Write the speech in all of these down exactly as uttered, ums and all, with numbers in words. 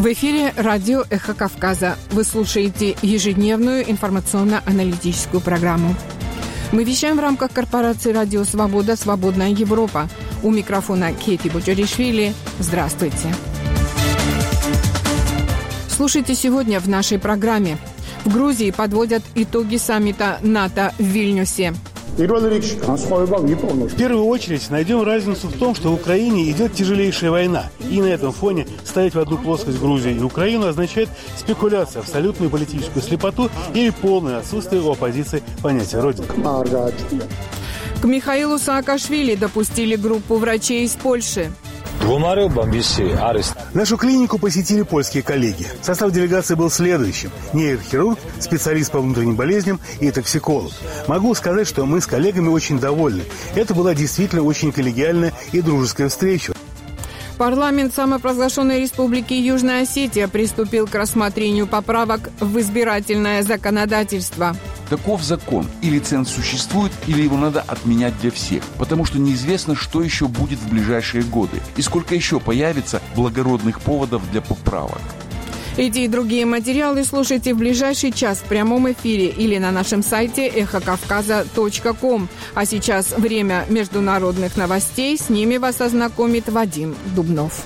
В эфире радио «Эхо Кавказа». Вы слушаете ежедневную информационно-аналитическую программу. Мы вещаем в рамках корпорации «Радио Свобода. Свободная Европа». У микрофона Кети Буджаришвили. Здравствуйте. Слушайте сегодня в нашей программе. В Грузии подводят итоги саммита НАТО в Вильнюсе. В первую очередь найдем разницу в том, что в Украине идет тяжелейшая война. И на этом фоне ставить в одну плоскость Грузию и Украину означает спекуляцию, абсолютную политическую слепоту или полное отсутствие у оппозиции понятия «родина». К Михаилу Саакашвили допустили группу врачей из Польши. Нашу клинику посетили польские коллеги. Состав делегации был следующим: нейрохирург, специалист по внутренним болезням и токсиколог. Могу сказать, что мы с коллегами очень довольны. Это была действительно очень коллегиальная и дружеская встреча. Парламент самопровозглашенной Республики Южная Осетия приступил к рассмотрению поправок в избирательное законодательство. Таков закон. Или ценз существует, или его надо отменять для всех. Потому что неизвестно, что еще будет в ближайшие годы. И сколько еще появится благородных поводов для поправок. Эти и другие материалы слушайте в ближайший час в прямом эфире или на нашем сайте эхо кавказа точка ком. А сейчас время международных новостей. С ними вас ознакомит Вадим Дубнов.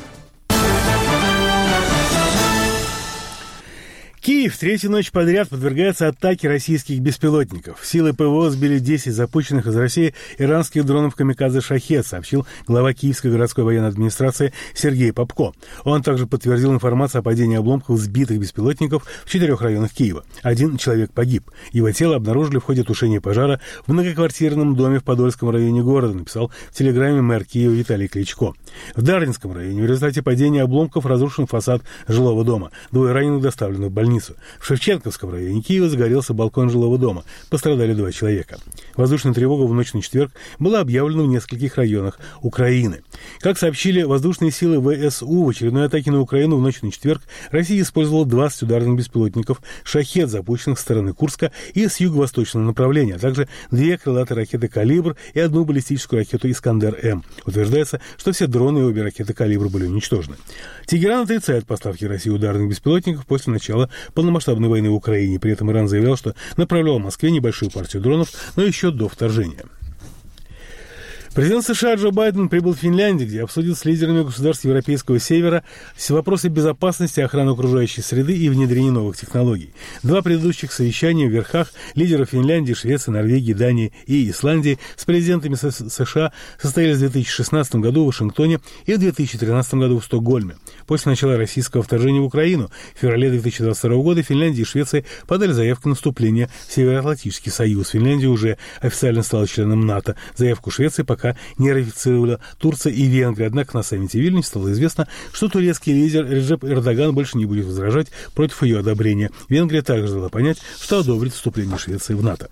Киев третью ночь подряд подвергается атаке российских беспилотников. Силы ПВО сбили десять запущенных из России иранских дронов «Камикадзе Шахед», сообщил глава Киевской городской военной администрации Сергей Попко. Он также подтвердил информацию о падении обломков сбитых беспилотников в четырех районах Киева. Один человек погиб. Его тело обнаружили в ходе тушения пожара в многоквартирном доме в Подольском районе города, написал в телеграме мэр Киева Виталий Кличко. В Дарвинском районе в результате падения обломков разрушен фасад жилого дома. Двое раненых доставлены в больницу. В Шевченковском районе Киева загорелся балкон жилого дома. Пострадали два человека. Воздушная тревога в ночь на четверг была объявлена в нескольких районах Украины. Как сообщили воздушные силы ВСУ, в очередной атаке на Украину в ночь на четверг Россия использовала двадцать ударных беспилотников «Шахед», запущенных со стороны Курска и с юго-восточного направления, а также две крылатые ракеты «Калибр» и одну баллистическую ракету «Искандер-М». Утверждается, что все дроны и обе ракеты «Калибр» были уничтожены. Тегеран отрицает поставки России ударных беспилотников после начала полномасштабной войны в Украине. При этом Иран заявлял, что направлял в Москве небольшую партию дронов, но еще до вторжения. Президент США Джо Байден прибыл в Финляндию, где обсудит с лидерами государств Европейского Севера вопросы безопасности, охраны окружающей среды и внедрения новых технологий. Два предыдущих совещания в верхах лидеров Финляндии, Швеции, Норвегии, Дании и Исландии с президентами США состоялись в две тысячи шестнадцатом году в Вашингтоне и в две тысячи тринадцатом году в Стокгольме. После начала российского вторжения в Украину в феврале две тысячи двадцать второго года Финляндия и Швеция подали заявку на вступление в Североатлантический союз. Финляндия уже официально стала членом НАТО. Заявку Швеции пока не ратифицировала Турция и Венгрия. Однако на саммите Вильнюс стало известно, что турецкий лидер Реджеп Эрдоган больше не будет возражать против ее одобрения. Венгрия также дала понять, что одобрит вступление Швеции в НАТО.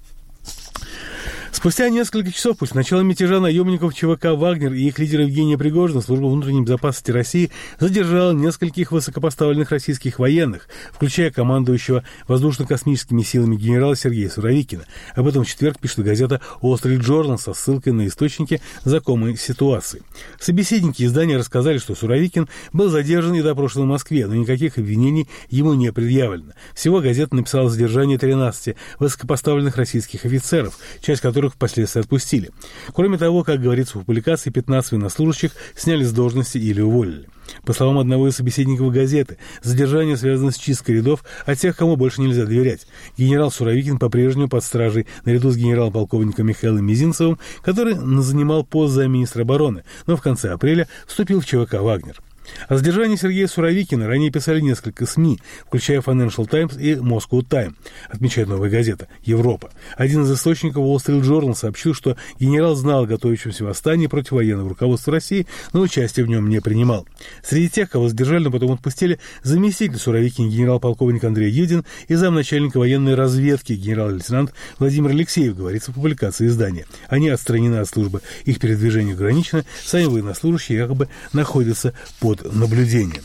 Спустя несколько часов после начала мятежа наемников ЧВК «Вагнер» и их лидера Евгения Пригожина служба внутренней безопасности России задержала нескольких высокопоставленных российских военных, включая командующего воздушно-космическими силами генерала Сергея Суровикина. Об этом в четверг пишет газета Wall Street Journal со ссылкой на источники знакомой ситуации. Собеседники издания рассказали, что Суровикин был задержан и допрошен в Москве, но никаких обвинений ему не предъявлено. Всего газета написала о задержании тринадцати высокопоставленных российских офицеров, часть которых впоследствии отпустили. Кроме того, как говорится в публикации, пятнадцать военнослужащих сняли с должности или уволили. По словам одного из собеседников газеты, задержание связано с чисткой рядов от тех, кому больше нельзя доверять. Генерал Суровикин по-прежнему под стражей наряду с генерал-полковником Михаилом Мизинцевым, который занимал пост замминистра обороны, но в конце апреля вступил в ЧВК «Вагнер». О задержании Сергея Суровикина ранее писали несколько СМИ, включая Financial Times и Moscow Times, отмечает новая газета «Европа». Один из источников Wall Street Journal сообщил, что генерал знал о готовящемся восстании против военного руководства России, но участия в нем не принимал. Среди тех, кого задержали, но потом отпустили, заместитель Суровикина генерал-полковник Андрей Юдин и замначальника военной разведки генерал-лейтенант Владимир Алексеев, говорится в публикации издания. Они отстранены от службы, их передвижение ограничено, сами военнослужащие якобы находятся под наблюдением.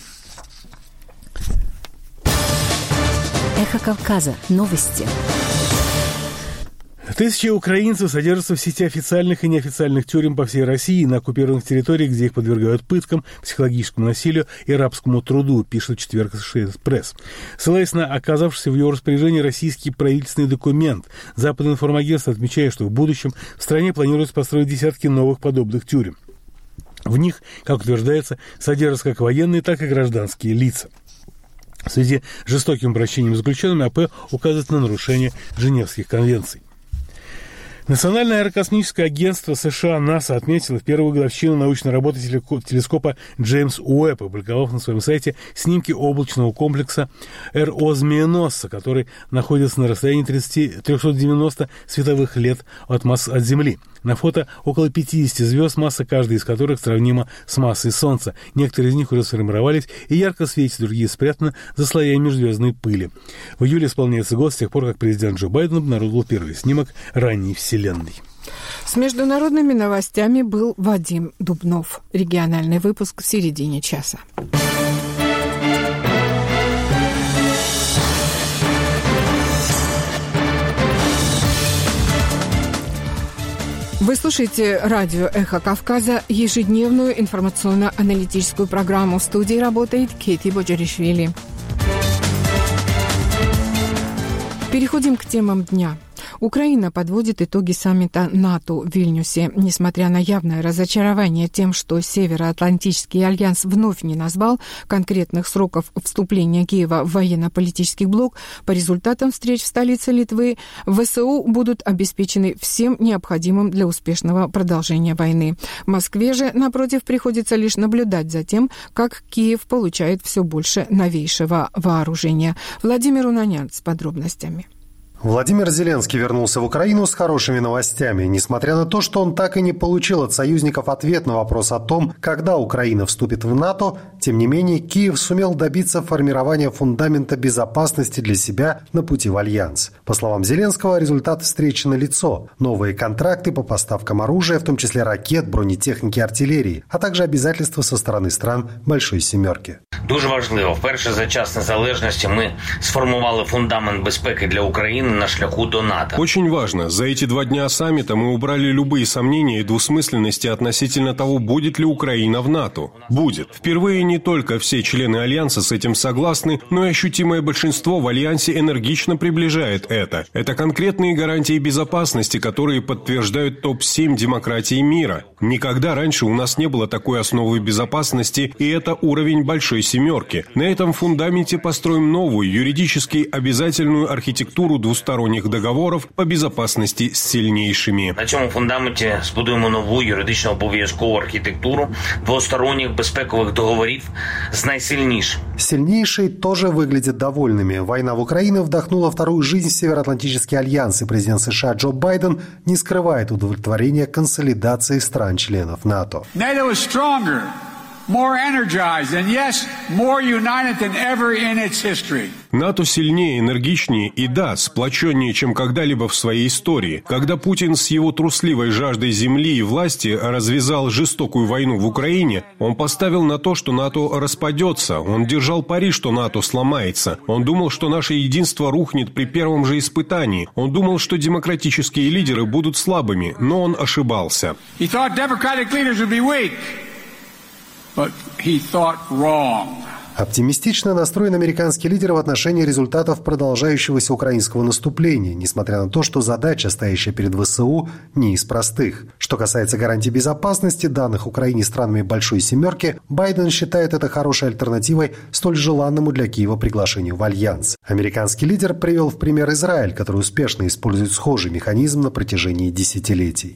Эхо Кавказа. Новости. Тысячи украинцев содержатся в сети официальных и неофициальных тюрем по всей России на оккупированных территориях, где их подвергают пыткам, психологическому насилию и рабскому труду, пишет в четверг Associated Press. Ссылаясь на оказавшийся в его распоряжении российский правительственный документ, Западное информагентство отмечает, что в будущем в стране планируется построить десятки новых подобных тюрем. В них, как утверждается, содержатся как военные, так и гражданские лица. В связи с жестоким обращением с заключенными АП указывает на нарушение Женевских конвенций. Национальное аэрокосмическое агентство США НАСА отметило в первую годовщину научной работы телескопа Джеймс Уэбб, опубликовав на своем сайте снимки облачного комплекса Эро-Змееносца, который находится на расстоянии триста девяносто световых лет от, масс... от Земли. На фото около пятьдесят звезд, масса каждой из которых сравнима с массой Солнца. Некоторые из них уже сформировались и ярко светят, другие спрятаны за слоями межзвездной пыли. В июле исполняется год с тех пор, как президент Джо Байден обнародовал первый снимок ранней Вселенной. С международными новостями был Вадим Дубнов. Региональный выпуск в середине часа. Вы слушаете радио «Эхо Кавказа», ежедневную информационно-аналитическую программу. В студии работает Кейти Боджаришвили. Переходим к темам дня. Украина подводит итоги саммита НАТО в Вильнюсе. Несмотря на явное разочарование тем, что Североатлантический альянс вновь не назвал конкретных сроков вступления Киева в военно-политический блок, по результатам встреч в столице Литвы ВСУ будут обеспечены всем необходимым для успешного продолжения войны. В Москве же, напротив, приходится лишь наблюдать за тем, как Киев получает все больше новейшего вооружения. Владимир Унанян с подробностями. Владимир Зеленский вернулся в Украину с хорошими новостями. Несмотря на то, что он так и не получил от союзников ответ на вопрос о том, когда Украина вступит в НАТО, тем не менее Киев сумел добиться формирования фундамента безопасности для себя на пути в Альянс. По словам Зеленского, результаты встречи налицо. Новые контракты по поставкам оружия, в том числе ракет, бронетехники и артиллерии, а также обязательства со стороны стран Большой Сімерки. Дуже важливо. Вперше за час незалежності ми сформували фундамент безпеки для України на шляху до НАТО. Очень важно. За эти два дня саммита мы убрали любые сомнения и двусмысленности относительно того, будет ли Украина в НАТО. Будет. Впервые не только все члены Альянса с этим согласны, но и ощутимое большинство в Альянсе энергично приближает это. Это конкретные гарантии безопасности, которые подтверждают топ семь демократий мира. Никогда раньше у нас не было такой основы безопасности, и это уровень Большой Сімерки. На этом фундаменте построим новую, юридически обязательную архитектуру двусторонних договоров по безопасности с сильнейшими. На цьому фундаменті збудуємо нову юридично обов'язкову архітектуру двосторонних безпекових договорів з найсильнішим. Сильнейшие тоже выглядят довольными. Война в Украине вдохнула вторую жизнь в Североатлантический альянс, и президент США Джо Байден не скрывает удовлетворения консолидацией стран-членов НАТО. NATO is stronger, more energized, and yes, more united than ever in its history. НАТО сильнее, энергичнее и, да, сплоченнее, чем когда-либо в своей истории. Когда Путин с его трусливой жаждой земли и власти развязал жестокую войну в Украине, он поставил на то, что НАТО распадется. Он держал пари, что НАТО сломается. Он думал, что наше единство рухнет при первом же испытании. Он думал, что демократические лидеры будут слабыми, но он ошибался. He thought democratic leaders would be weak, but he thought wrong. Оптимистично настроен американский лидер в отношении результатов продолжающегося украинского наступления, несмотря на то, что задача, стоящая перед ВСУ, не из простых. Что касается гарантий безопасности, данных Украине странами Большой Сімерки, Байден считает это хорошей альтернативой столь желанному для Киева приглашению в Альянс. Американский лидер привел в пример Израиль, который успешно использует схожий механизм на протяжении десятилетий.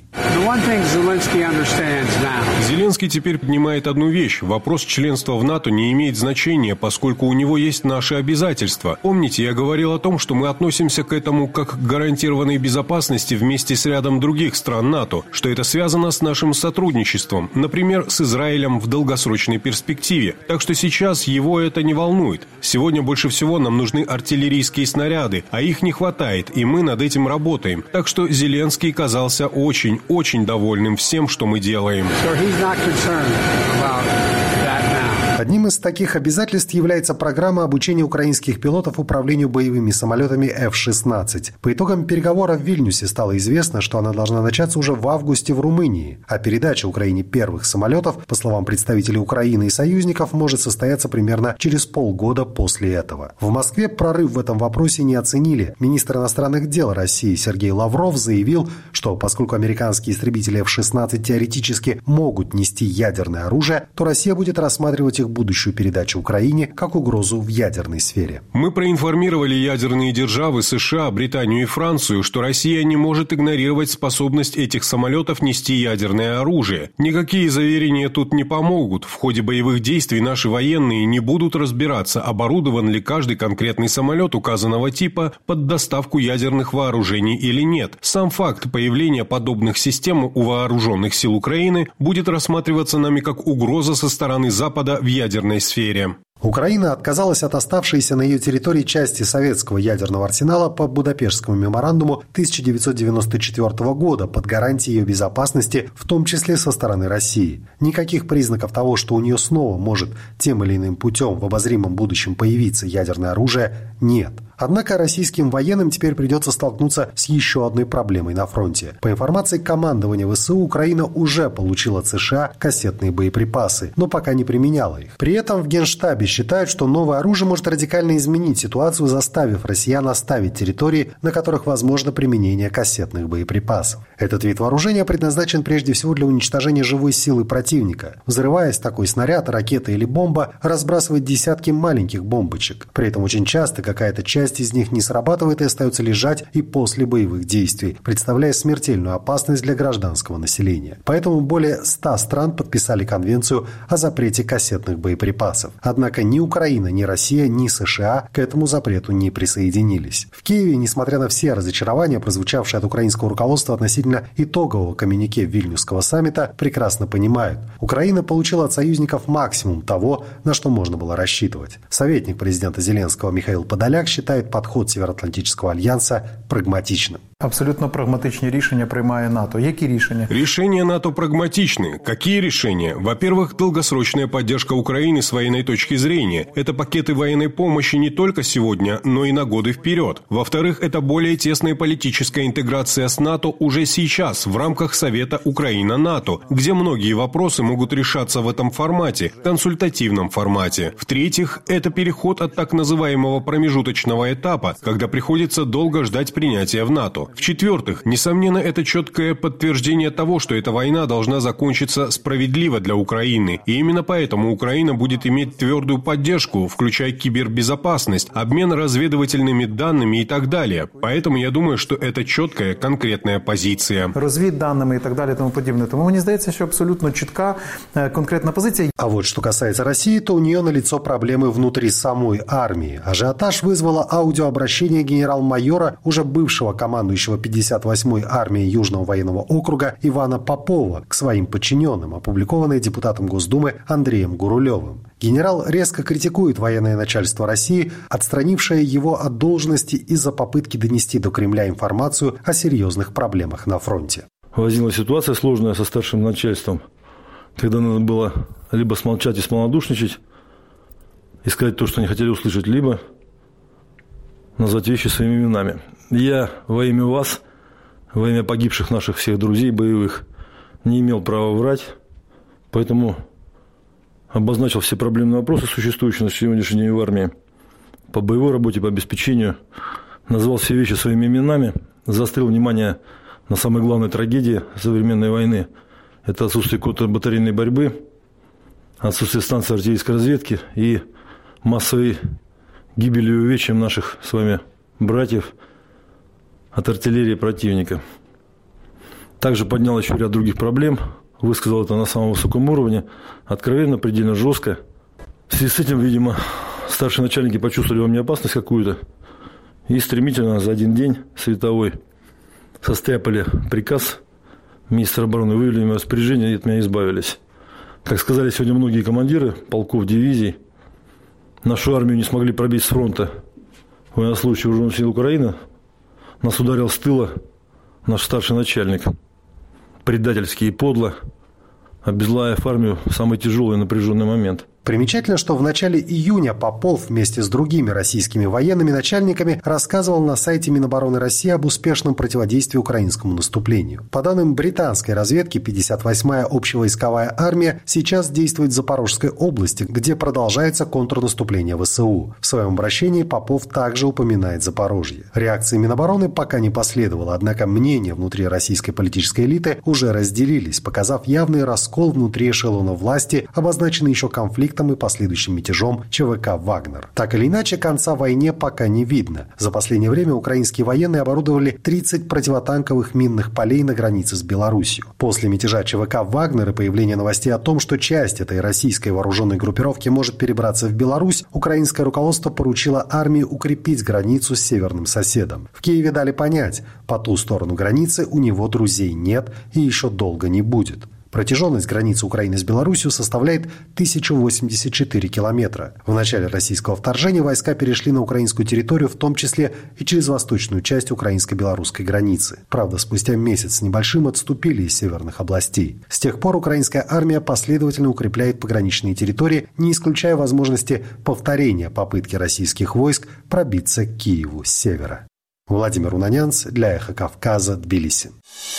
Зеленский теперь поднимает одну вещь. Вопрос членства в НАТО не имеет значения, поскольку у него есть наши обязательства. Помните, я говорил о том, что мы относимся к этому как к гарантированной безопасности вместе с рядом других стран НАТО, что это связано с нашим сотрудничеством, например, с Израилем в долгосрочной перспективе. Так что сейчас его это не волнует. Сегодня больше всего нам нужны артиллерийские снаряды, а их не хватает, и мы над этим работаем. Так что Зеленский казался очень-очень довольным всем, что мы делаем. Одним из таких обязательств является программа обучения украинских пилотов управлению боевыми самолетами эф шестнадцать. По итогам переговоров в Вильнюсе стало известно, что она должна начаться уже в августе в Румынии, а передача Украине первых самолетов, по словам представителей Украины и союзников, может состояться примерно через полгода после этого. В Москве прорыв в этом вопросе не оценили. Министр иностранных дел России Сергей Лавров заявил, что поскольку американские истребители эф шестнадцать теоретически могут нести ядерное оружие, то Россия будет рассматривать их будущую передачу Украине как угрозу в ядерной сфере. Мы проинформировали ядерные державы США, Британию и Францию, что Россия не может игнорировать способность этих самолетов нести ядерное оружие. Никакие заверения тут не помогут. В ходе боевых действий наши военные не будут разбираться, оборудован ли каждый конкретный самолет указанного типа под доставку ядерных вооружений или нет. Сам факт появления подобных систем у вооруженных сил Украины будет рассматриваться нами как угроза со стороны Запада в ядерной сфере. Украина отказалась от оставшейся на ее территории части советского ядерного арсенала по Будапештскому меморандуму тысяча девятьсот девяносто четвёртого года под гарантией ее безопасности, в том числе со стороны России. Никаких признаков того, что у нее снова может тем или иным путем в обозримом будущем появиться ядерное оружие, нет. Однако российским военным теперь придется столкнуться с еще одной проблемой на фронте. По информации командования ВСУ, Украина уже получила от США кассетные боеприпасы, но пока не применяла их. При этом в Генштабе считают, что новое оружие может радикально изменить ситуацию, заставив россиян оставить территории, на которых возможно применение кассетных боеприпасов. Этот вид вооружения предназначен прежде всего для уничтожения живой силы противника. Взрываясь, такой снаряд, ракета или бомба разбрасывает десятки маленьких бомбочек. При этом очень часто какая-то часть из них не срабатывает и остается лежать и после боевых действий, представляя смертельную опасность для гражданского населения. Поэтому более ста стран подписали конвенцию о запрете кассетных боеприпасов. Однако ни Украина, ни Россия, ни США к этому запрету не присоединились. В Киеве, несмотря на все разочарования, прозвучавшие от украинского руководства относительно итогового коммюнике Вильнюсского саммита, прекрасно понимают, Украина получила от союзников максимум того, на что можно было рассчитывать. Советник президента Зеленского Михаил Подоляк считает подход Североатлантического альянса прагматичным. Абсолютно прагматичні рішення приймає НАТО. Які рішення? Решения НАТО прагматичны. Какие решения? Во-первых, долгосрочная поддержка Украины с военной точки зрения. Это пакеты военной помощи не только сегодня, но и на годы вперед. Во-вторых, это более тесная политическая интеграция с НАТО уже сейчас в рамках Совета Украина-НАТО, где многие вопросы могут решаться в этом формате, консультативном формате. В-третьих, это переход от так называемого промежуточного этапа, когда приходится долго ждать принятия в НАТО. В-четвертых, несомненно, это четкое подтверждение того, что эта война должна закончиться справедливо для Украины. И именно поэтому Украина будет иметь твердую поддержку, включая кибербезопасность, обмен разведывательными данными и так далее. Поэтому я думаю, что это четкая, конкретная позиция. Розвідданими и так далее и тому подобное. Тому мені здається, що абсолютно чітка, конкретна позиция. А вот что касается России, то у нее налицо проблемы внутри самой армии. Ажиотаж вызвало аудиообращение генерал-майора, уже бывшего командующего пятьдесят восьмой армии Южного военного округа Ивана Попова к своим подчиненным, опубликованное депутатом Госдумы Андреем Гурулевым. Генерал резко критикует военное начальство России, отстранившее его от должности из-за попытки донести до Кремля информацию о серьезных проблемах на фронте. Возникла ситуация сложная со старшим начальством, когда надо было либо смолчать и смолодушничать, и сказать то, что они хотели услышать, либо назвать вещи своими именами. Я во имя вас, во имя погибших наших всех друзей боевых, не имел права врать, поэтому обозначил все проблемные вопросы, существующие на сегодняшний день в армии, по боевой работе, по обеспечению, назвал все вещи своими именами, заострил внимание на самой главной трагедии современной войны. Это отсутствие контрбатарейной борьбы, отсутствие станции артиллерийской разведки и массовой гибели и увечьям наших с вами братьев от артиллерии противника. Также поднял еще ряд других проблем, высказал это на самом высоком уровне, откровенно, предельно жестко. В связи с этим, видимо, старшие начальники почувствовали во мне опасность какую-то и стремительно за один день световой состряпали приказ министра обороны, вывели мне распоряжение и от меня избавились. Как сказали сегодня многие командиры полков, дивизий, нашу армию не смогли пробить с фронта военнослужащие вооруженных сил Украины. Нас ударил с тыла наш старший начальник, предательски и подло, обезглавив армию в самый тяжелый и напряженный момент. Примечательно, что в начале июня Попов вместе с другими российскими военными начальниками рассказывал на сайте Минобороны России об успешном противодействии украинскому наступлению. По данным британской разведки, пятьдесят восьмая общевойсковая армия сейчас действует в Запорожской области, где продолжается контрнаступление ВСУ. В своем обращении Попов также упоминает Запорожье. Реакции Минобороны пока не последовало, однако мнения внутри российской политической элиты уже разделились, показав явный раскол внутри эшелона власти, обозначенный еще конфликтом и последующим мятежом ЧВК «Вагнер». Так или иначе, конца войне пока не видно. За последнее время украинские военные оборудовали тридцать противотанковых минных полей на границе с Беларусью. После мятежа ЧВК «Вагнер» и появления новостей о том, что часть этой российской вооруженной группировки может перебраться в Беларусь, украинское руководство поручило армии укрепить границу с северным соседом. В Киеве дали понять, по ту сторону границы у него друзей нет и еще долго не будет. Протяженность границы Украины с Беларусью составляет тысяча восемьдесят четыре километра. В начале российского вторжения войска перешли на украинскую территорию, в том числе и через восточную часть украинско-белорусской границы. Правда, спустя месяц с небольшим отступили из северных областей. С тех пор украинская армия последовательно укрепляет пограничные территории, не исключая возможности повторения попытки российских войск пробиться к Киеву с севера. Владимир Унанянц для «Эхо Кавказа», Тбилиси.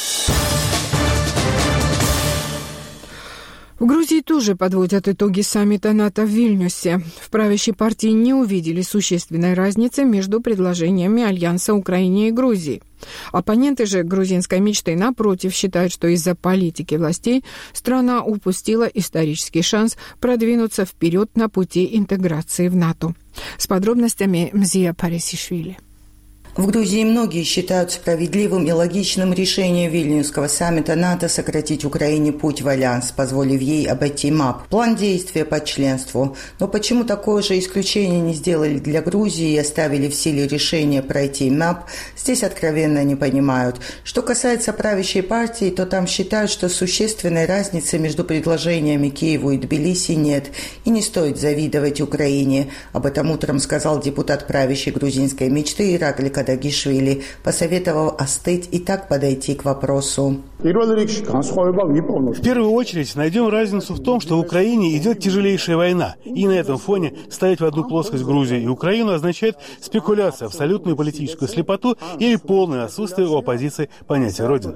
В Грузии тоже подводят итоги саммита НАТО в Вильнюсе. В правящей партии не увидели существенной разницы между предложениями Альянса Украине и Грузии. Оппоненты же грузинской мечты, напротив, считают, что из-за политики властей страна упустила исторический шанс продвинуться вперед на пути интеграции в НАТО. С подробностями Мзия Парисишвили. В Грузии многие считают справедливым и логичным решение Вильнюсского саммита НАТО сократить Украине путь в альянс, позволив ей обойти МАП. План действия по членству. Но почему такое же исключение не сделали для Грузии и оставили в силе решение пройти МАП, здесь откровенно не понимают. Что касается правящей партии, то там считают, что существенной разницы между предложениями Киеву и Тбилиси нет, и не стоит завидовать Украине. Об этом утром сказал депутат правящей грузинской мечты Иракли Кадагишвили, посоветовав остыть и так подойти к вопросу. В первую очередь найдем разницу в том, что в Украине идет тяжелейшая война, и на этом фоне ставить в одну плоскость Грузию и Украину означает спекуляцию, абсолютную политическую слепоту или полное отсутствие у оппозиции понятия Родины.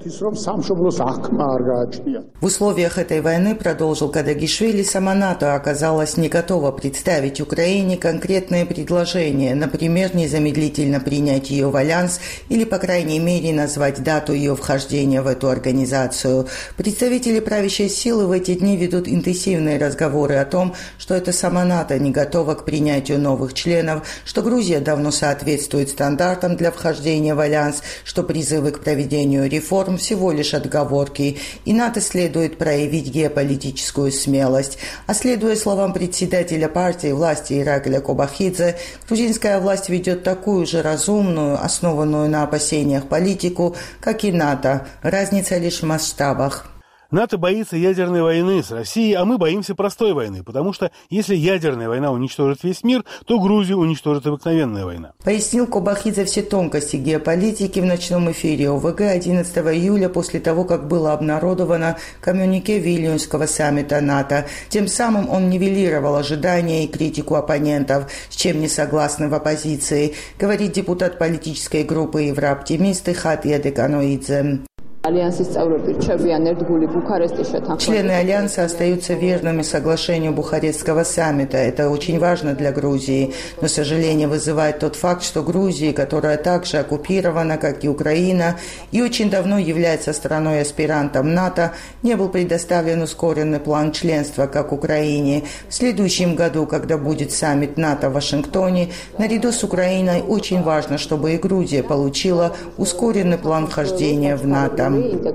В условиях этой войны, продолжил Кадагишвили, сама НАТО оказалась не готова представить Украине конкретные предложения, например, незамедлительно принять ее в альянс или, по крайней мере, назвать дату ее вхождения в эту организацию. Представители правящей силы в эти дни ведут интенсивные разговоры о том, что это сама НАТО не готова к принятию новых членов, что Грузия давно соответствует стандартам для вхождения в альянс, что призывы к проведению реформ всего лишь отговорки, и НАТО следует проявить геополитическую смелость. А следуя словам председателя партии власти Иракля Кобахидзе, грузинская власть ведет такую же разумную, основанную на опасениях политику, как и НАТО. Разница лишь в масштабах. НАТО боится ядерной войны с Россией, а мы боимся простой войны, потому что если ядерная война уничтожит весь мир, то Грузию уничтожит обыкновенная война. Пояснил Кобахидзе все тонкости геополитики в ночном эфире ОВГ одиннадцатого июля после того, как было обнародовано коммюнике Вильнюсского саммита НАТО. Тем самым он нивелировал ожидания и критику оппонентов, с чем не согласны в оппозиции, говорит депутат политической группы «Еврооптимисты» Хатия Деканоидзе. Члены Альянса остаются верными соглашению Бухарестского саммита. Это очень важно для Грузии. Но сожаление вызывает тот факт, что Грузия, которая также оккупирована, как и Украина, и очень давно является страной-аспирантом НАТО, не был предоставлен ускоренный план членства, как Украине. В следующем году, когда будет саммит НАТО в Вашингтоне, наряду с Украиной очень важно, чтобы и Грузия получила ускоренный план вхождения в НАТО.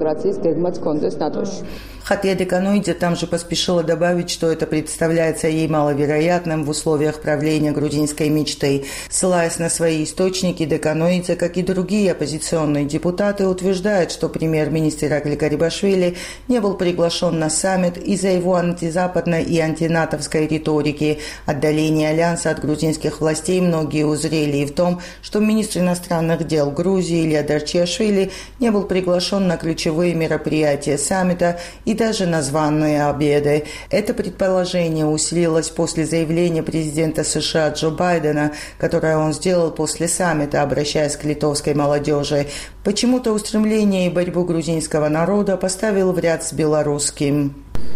Хатия Деканоидзе там же поспешила добавить, что это представляется ей маловероятным в условиях правления грузинской мечты. Ссылаясь на свои источники, Деканоидзе, как и другие оппозиционные депутаты, утверждают, что премьер-министр Иракли Гарибашвили не был приглашен на саммит из-за его антизападной и антинатовской риторики. Отдаление Альянса от грузинских властей многие узрели и в том, что министр иностранных дел Грузии Илья Дарчиашвили не был приглашен приглашен на ключевые мероприятия саммита и даже на званые обеды. Это предположение усилилось после заявления президента США Джо Байдена, которое он сделал после саммита, обращаясь к литовской молодежи. Почему-то устремление и борьбу грузинского народа поставил в ряд с белорусским.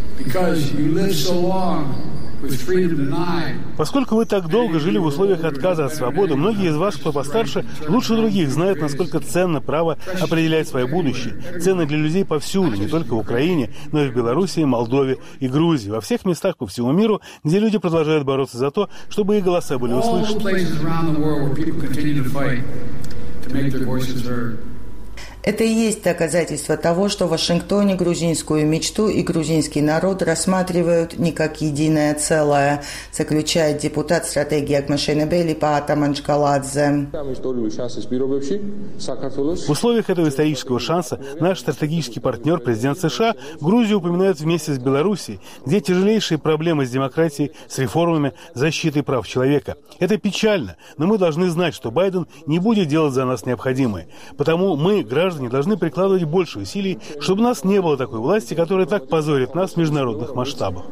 Поскольку вы так долго жили в условиях отказа от свободы, многие из вас, кто постарше, лучше других знают, насколько ценно право определять свое будущее. Ценно для людей повсюду, не только в Украине, но и в Белоруссии, Молдове и Грузии, во всех местах по всему миру, где люди продолжают бороться за то, чтобы их голоса были услышаны. Это и есть доказательство того, что в Вашингтоне грузинскую мечту и грузинский народ рассматривают не как единое целое, заключает депутат стратегии Акмашенебели Паата Манчкаладзе. В условиях этого исторического шанса наш стратегический партнер, президент США, Грузию упоминает вместе с Белоруссией, где тяжелейшие проблемы с демократией, с реформами, защитой прав человека. Это печально, но мы должны знать, что Байден не будет делать за нас необходимое. Потому мы, граждане, должны прикладывать больше усилий, чтобы у нас не было такой власти, которая так позорит нас в международных масштабах.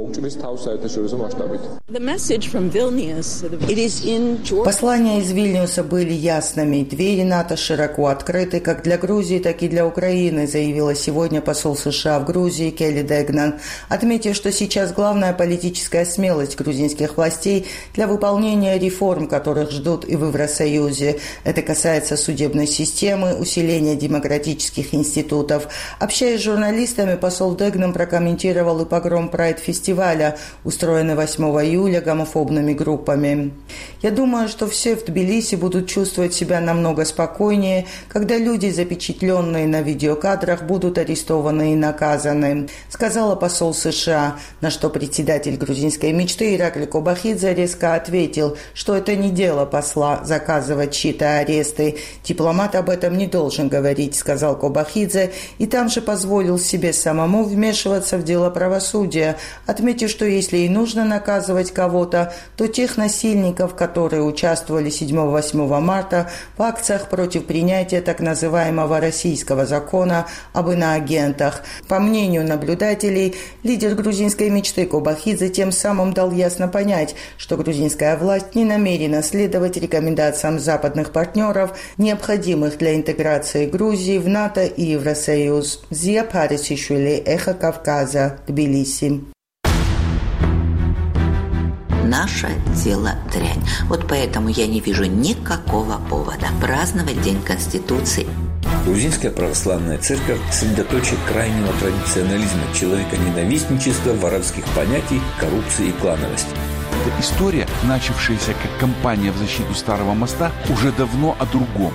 Послания из Вильнюса были ясными. Двери НАТО широко открыты как для Грузии, так и для Украины, заявила сегодня посол США в Грузии Келли Дегнан, отметив, что сейчас главная политическая смелость грузинских властей для выполнения реформ, которых ждут и в Евросоюзе. Это касается судебной системы, усиления демократических институтов. Общаясь с журналистами, посол Дегнан прокомментировал и погром Прайд-фестиваля, устроенный восьмого июля гомофобными группами. «Я думаю, что все в Тбилиси будут чувствовать себя намного спокойнее, когда люди, запечатленные на видеокадрах, будут арестованы и наказаны», сказала посол США, на что председатель грузинской мечты Иракли Кобахидзе резко ответил, что это не дело посла заказывать чьи-то аресты. Дипломат об этом не должен говорить, сказал Кобахидзе, и там же позволил себе самому вмешиваться в дело правосудия, отметив, что если и нужно наказывать кого-то, то тех насильников, которые участвовали седьмого-восьмого марта в акциях против принятия так называемого российского закона об иноагентах. По мнению наблюдателей, лидер грузинской мечты Кобахидзе тем самым дал ясно понять, что грузинская власть не намерена следовать рекомендациям западных партнеров, необходимых для интеграции Грузии в НАТО и Евросоюз. Зия Парисишвили, Эхо Кавказа, Тбилиси. Наше дело дрянь. Вот поэтому я не вижу никакого повода праздновать День Конституции. Грузинская православная церковь – средоточие крайнего традиционализма, человеконенавистничества, воровских понятий, коррупции и клановости. Эта история, начавшаяся как кампания в защиту Старого моста, уже давно о другом.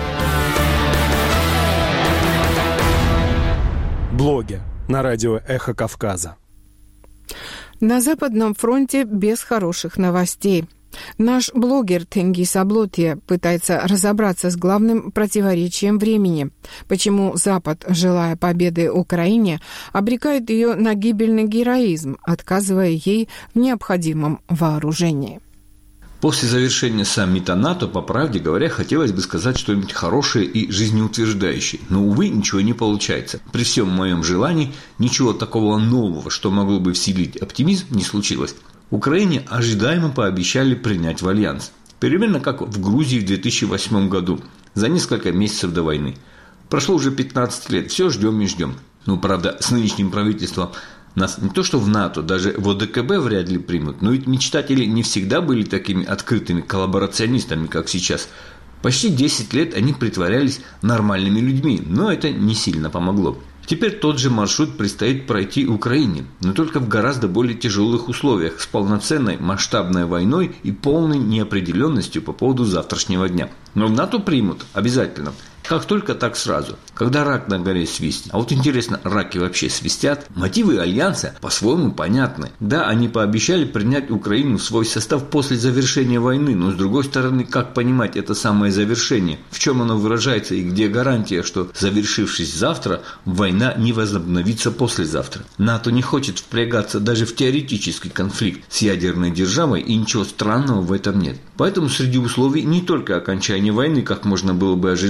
Блогер на радио «Эхо Кавказа». На Западном фронте без хороших новостей. Наш блогер Тенгиз Аблотье пытается разобраться с главным противоречием времени. Почему Запад, желая победы Украине, обрекает ее на гибельный героизм, отказывая ей в необходимом вооружении. После завершения саммита НАТО, по правде говоря, хотелось бы сказать что-нибудь хорошее и жизнеутверждающее. Но, увы, ничего не получается. При всем моем желании ничего такого нового, что могло бы вселить оптимизм, не случилось. Украине ожидаемо пообещали принять в альянс. Примерно как в Грузии в две тысячи восьмом году, за несколько месяцев до войны. Прошло уже пятнадцать лет, все ждем и ждем. Ну, правда, с нынешним правительством нас не то что в НАТО, даже в О Дэ Ка Бэ вряд ли примут, но ведь мечтатели не всегда были такими открытыми коллаборационистами, как сейчас. Почти десять лет они притворялись нормальными людьми, но это не сильно помогло. Теперь тот же маршрут предстоит пройти Украине, но только в гораздо более тяжелых условиях, с полноценной масштабной войной и полной неопределенностью по поводу завтрашнего дня. Но в НАТО примут обязательно. Как только, так сразу. Когда рак на горе свистнет. А вот интересно, раки вообще свистят? Мотивы альянса по-своему понятны. Да, они пообещали принять Украину в свой состав после завершения войны, но с другой стороны, как понимать это самое завершение? В чем оно выражается и где гарантия, что, завершившись завтра, война не возобновится послезавтра? НАТО не хочет впрягаться даже в теоретический конфликт с ядерной державой, и ничего странного в этом нет. Поэтому среди условий не только окончания войны, как можно было бы ожидать, и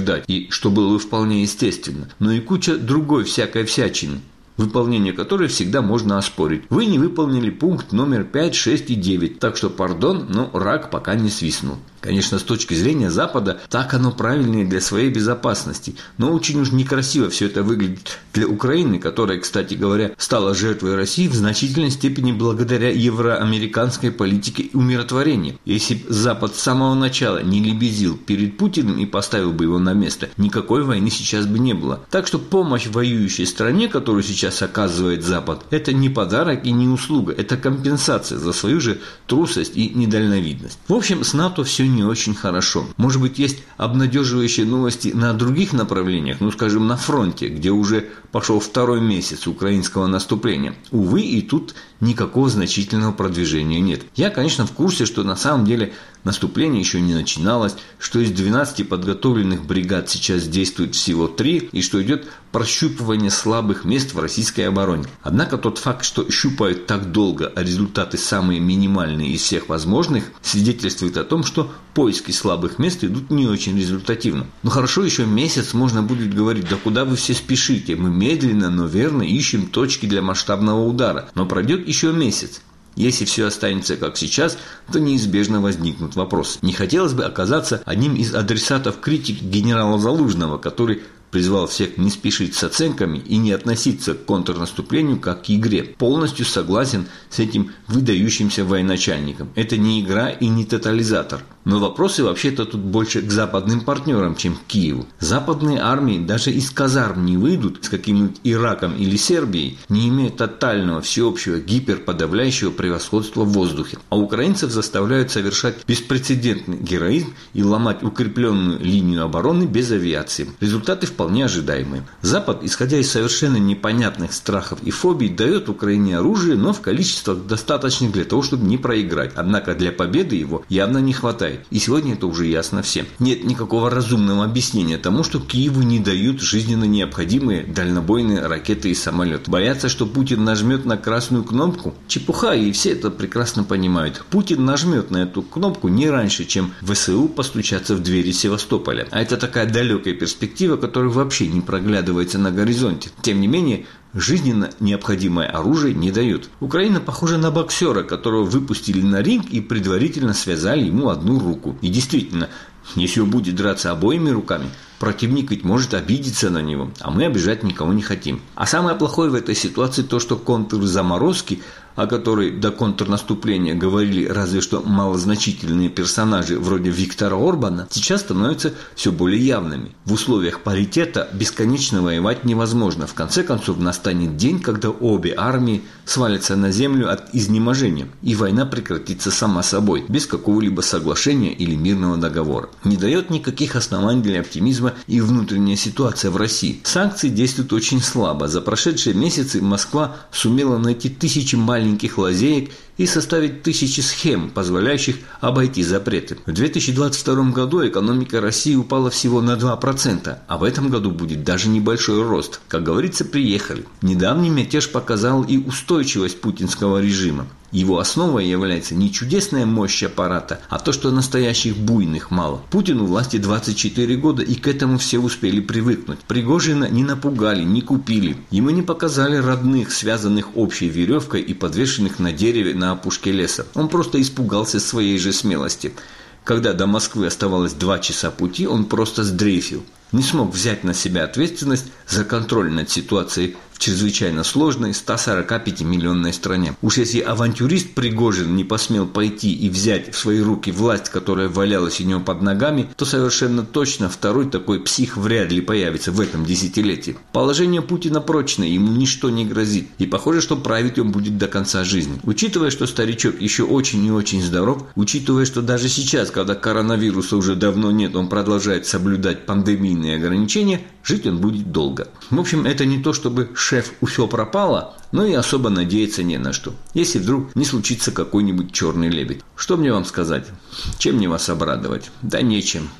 что было бы вполне естественно, но и куча другой всякой всячины, выполнение которой всегда можно оспорить. Вы не выполнили пункт номер пять, шесть и девять, так что, пардон, но рак пока не свистнул. Конечно, с точки зрения Запада, так оно правильнее для своей безопасности, но очень уж некрасиво все это выглядит для Украины, которая, кстати говоря, стала жертвой России в значительной степени благодаря евроамериканской политике умиротворения. Если бы Запад с самого начала не лебезил перед Путиным и поставил бы его на место, никакой войны сейчас бы не было. Так что помощь воюющей стране, которую сейчас оказывает Запад, это не подарок и не услуга, это компенсация за свою же трусость и недальновидность. В общем, с НАТО все не очень хорошо. Может быть, есть обнадеживающие новости на других направлениях, ну, скажем, на фронте, где уже пошел второй месяц украинского наступления. Увы, и тут никакого значительного продвижения нет. Я, конечно, в курсе, что на самом деле наступление еще не начиналось, что из двенадцати подготовленных бригад сейчас действует всего три, и что идет прощупывание слабых мест в российской обороне. Однако тот факт, что щупают так долго, а результаты самые минимальные из всех возможных, свидетельствует о том, что поиски слабых мест идут не очень результативно. Но хорошо, еще месяц можно будет говорить: да куда вы все спешите, мы медленно, но верно ищем точки для масштабного удара. Но пройдет еще месяц. Если все останется как сейчас, то неизбежно возникнут вопросы. Не хотелось бы оказаться одним из адресатов критики генерала Залужного, который призвал всех не спешить с оценками и не относиться к контрнаступлению как к игре. Полностью согласен с этим выдающимся военачальником. Это не игра и не тотализатор. Но вопросы вообще-то тут больше к западным партнерам, чем к Киеву. Западные армии даже из казарм не выйдут с каким-нибудь Ираком или Сербией, не имея тотального всеобщего гиперподавляющего превосходства в воздухе. А украинцев заставляют совершать беспрецедентный героизм и ломать укрепленную линию обороны без авиации. Результаты вполне ожидаемые. Запад, исходя из совершенно непонятных страхов и фобий, дает Украине оружие, но в количествах достаточных для того, чтобы не проиграть. Однако для победы его явно не хватает. И сегодня это уже ясно всем. Нет никакого разумного объяснения тому, что Киеву не дают жизненно необходимые дальнобойные ракеты и самолеты. Боятся, что Путин нажмет на красную кнопку? Чепуха, и все это прекрасно понимают. Путин нажмет на эту кнопку не раньше, чем ВСУ постучатся в двери Севастополя. А это такая далекая перспектива, которая вообще не проглядывается на горизонте. Тем не менее, жизненно необходимое оружие не дают. Украина похожа на боксера, которого выпустили на ринг и предварительно связали ему одну руку. И действительно, если он будет драться обоими руками, противник ведь может обидеться на него, а мы обижать никого не хотим. А самое плохое в этой ситуации то, что контрзаморозки, о которой до контрнаступления говорили разве что малозначительные персонажи вроде Виктора Орбана, сейчас становятся все более явными. В условиях паритета бесконечно воевать невозможно. В конце концов, настанет день, когда обе армии свалятся на землю от изнеможения, и война прекратится сама собой, без какого-либо соглашения или мирного договора. Не дает никаких оснований для оптимизма и внутренняя ситуация в России. Санкции действуют очень слабо. За прошедшие месяцы Москва сумела найти тысячи маленьких лазеек и составить тысячи схем, позволяющих обойти запреты. В две тысячи двадцать втором году экономика России упала всего на два процента, а в этом году будет даже небольшой рост. Как говорится, приехали. Недавний мятеж показал и устойчивость путинского режима. Его основой является не чудесная мощь аппарата, а то, что настоящих буйных мало. Путину власти двадцать четыре года, и к этому все успели привыкнуть. Пригожина не напугали, не купили. Ему не показали родных, связанных общей веревкой и подвешенных на дереве на опушке леса. Он просто испугался своей же смелости. Когда до Москвы оставалось два часа пути, он просто сдрейфил. Не смог взять на себя ответственность за контроль над ситуацией в чрезвычайно сложной сто сорок пять миллионной стране. Уж если авантюрист Пригожин не посмел пойти и взять в свои руки власть, которая валялась у него под ногами, то совершенно точно второй такой псих вряд ли появится в этом десятилетии. Положение Путина прочное, ему ничто не грозит. И похоже, что править он будет до конца жизни. Учитывая, что старичок еще очень и очень здоров, учитывая, что даже сейчас, когда коронавируса уже давно нет, он продолжает соблюдать пандемийные ограничения, жить он будет долго. В общем, это не то, чтобы шеф все пропало, но и особо надеяться не на что. Если вдруг не случится какой-нибудь черный лебедь. Что мне вам сказать? Чем мне вас обрадовать? Да нечем.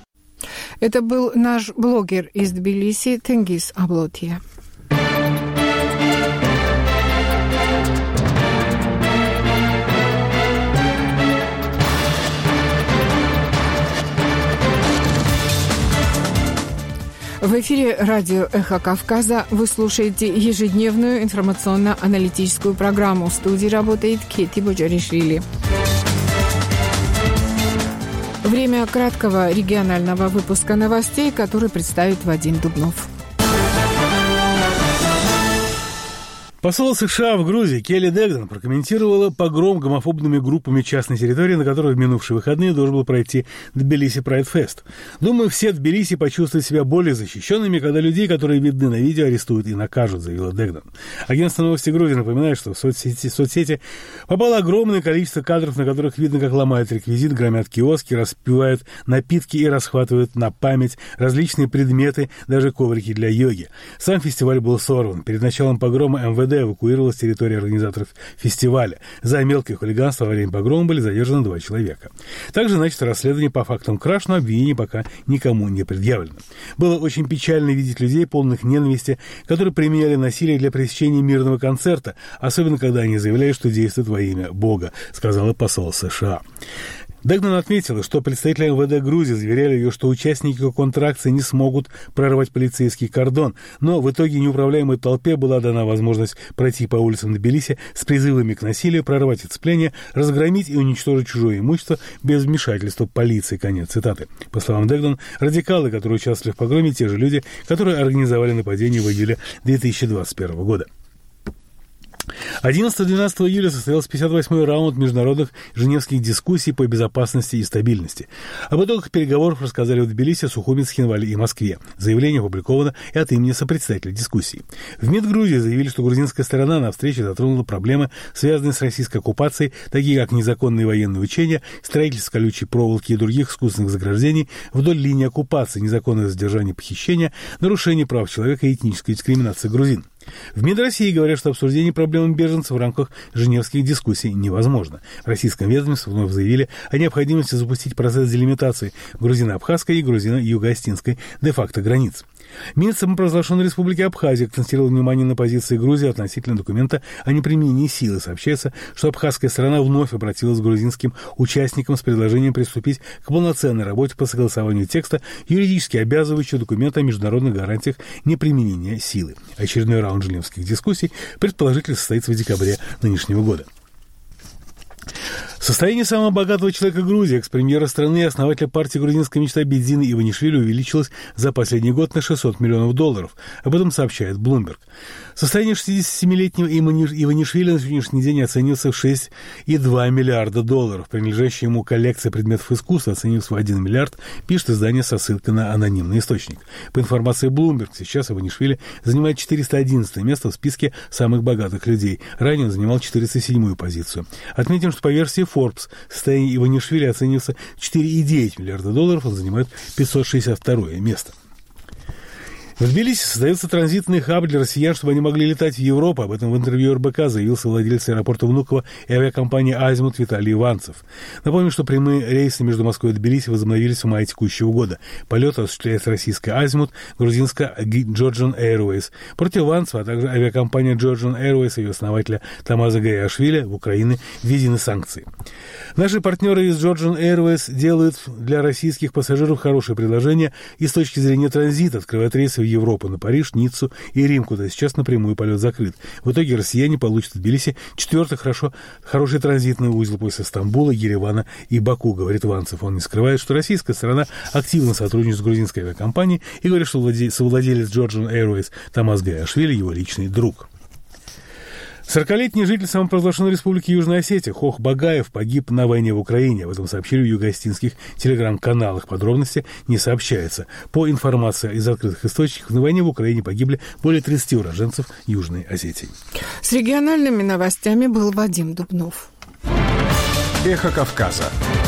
Это был наш блогер из Тбилиси Тенгиз Аблотья. В эфире радио «Эхо Кавказа». Вы слушаете ежедневную информационно-аналитическую программу. В студии работает Кети Боджаришвили. Время краткого регионального выпуска новостей, который представит Вадим Дубнов. Посол США в Грузии Келли Дэгден прокомментировала погром гомофобными группами частной территории, на которой в минувшие выходные должен был пройти Тбилиси Прайд-фест. «Думаю, все в Тбилиси почувствуют себя более защищенными, когда людей, которые видны на видео, арестуют и накажут», — заявила Дэгден. Агентство «Новости Грузии» напоминает, что в соцсети, в соцсети попало огромное количество кадров, на которых видно, как ломают реквизит, громят киоски, распивают напитки и расхватывают на память различные предметы, даже коврики для йоги. Сам фестиваль был сорван. Перед началом погрома эм вэ дэ эвакуировалась с территории организаторов фестиваля. За мелкое хулиганство во время погрома были задержаны два человека. Также начато расследование по фактам краж, но обвинений пока никому не предъявлено. Было очень печально видеть людей, полных ненависти, которые применяли насилие для пресечения мирного концерта, особенно когда они заявляют, что действуют во имя Бога, сказала посол США. Дэгден отметила, что представители эм вэ дэ Грузии заверяли ее, что участники контракции не смогут прорвать полицейский кордон, но в итоге неуправляемой толпе была дана возможность пройти по улицам Тбилиси с призывами к насилию, прорвать оцепление, разгромить и уничтожить чужое имущество без вмешательства полиции. Конец цитаты. По словам Дэгден, радикалы, которые участвовали в погроме, те же люди, которые организовали нападение в июле две тысячи двадцать первого года. одиннадцатого-двенадцатого июля состоялся пятьдесят восьмой раунд международных женевских дискуссий по безопасности и стабильности. Об итогах переговоров рассказали в Тбилиси, Сухуми, Цхинвале и Москве. Заявление опубликовано и от имени сопредседателя дискуссий. В МИД Грузии заявили, что грузинская сторона на встрече затронула проблемы, связанные с российской оккупацией, такие как незаконные военные учения, строительство колючей проволоки и других искусственных заграждений вдоль линии оккупации, незаконное задержание и похищение, нарушение прав человека и этническая дискриминация грузин. В МИД России говорят, что обсуждение проблем беженцев в рамках женевских дискуссий невозможно. В российском ведомстве вновь заявили о необходимости запустить процесс делимитации грузино-абхазской и грузино-юго-остинской де-факто границ. Министр самопровозглашенной республики Абхазия акцентировал внимание на позиции Грузии относительно документа о неприменении силы. Сообщается, что абхазская сторона вновь обратилась к грузинским участникам с предложением приступить к полноценной работе по согласованию текста, юридически обязывающего документа о международных гарантиях неприменения силы. Очередной раунд женевских дискуссий предположительно состоится в декабре нынешнего года. Состояние самого богатого человека Грузии, экс-премьера страны и основателя партии «Грузинская мечта» Бидзины Иванишвили увеличилось за последний год на шестьсот миллионов долларов. Об этом сообщает Bloomberg. Состояние шестидесятисемилетнего Иванишвили на сегодняшний день оценивается в шесть целых две десятых миллиарда долларов. Принадлежащая ему коллекция предметов искусства оценивается в один миллиард, пишет издание со ссылкой на анонимный источник. По информации Bloomberg, сейчас Иванишвили занимает четыреста одиннадцатое место в списке самых богатых людей. Ранее он занимал четыреста седьмую позицию. Отметим, что по версии Forbes состояние Иванишвили оценивается в четыре целых девять десятых миллиарда долларов, он занимает пятьсот шестьдесят второе место. В Тбилиси создается транзитный хаб для россиян, чтобы они могли летать в Европу. Об этом в интервью эр бэ ка заявился владелец аэропорта Внуково и авиакомпании «Азимут» Виталий Иванцев. Напомню, что прямые рейсы между Москвой и Тбилиси возобновились в мае текущего года. Полет осуществляет российская «Азимут», грузинская «Georgian Airways». Против Иванцева, а также авиакомпания «Georgian Airways» и ее основателя Тамаза Гаиашвили в Украине введены санкции. Наши партнеры из Georgian Airways делают для российских пассажиров хорошее предложение и с точки зрения транзита открывают рейсы в Европу, на Париж, Ниццу и Рим, куда сейчас напрямую полет закрыт. В итоге россияне получат в Тбилиси четвертый хорошо, хороший транзитный узел после Стамбула, Еревана и Баку, говорит Иванцев. Он не скрывает, что российская сторона активно сотрудничает с грузинской авиакомпанией и говорит, что совладелец Georgian Airways Тамаз Гаиашвили его личный друг. сорокалетний житель самопровозглашенной республики Южная Осетия Хох Багаев погиб на войне в Украине. Об этом сообщили в юго-остинских телеграм-каналах. Подробности не сообщается. По информации из открытых источников, на войне в Украине погибли более тридцати уроженцев Южной Осетии. С региональными новостями был Вадим Дубнов. Эхо Кавказа.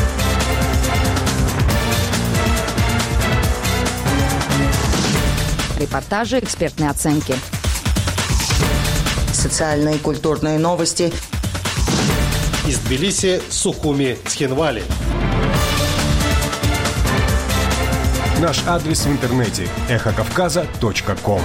Репортажи, экспертные оценки. Социальные и культурные новости. Из Тбилиси, Сухуми, Цхинвали. Наш адрес в интернете эхо кавказа точка ком.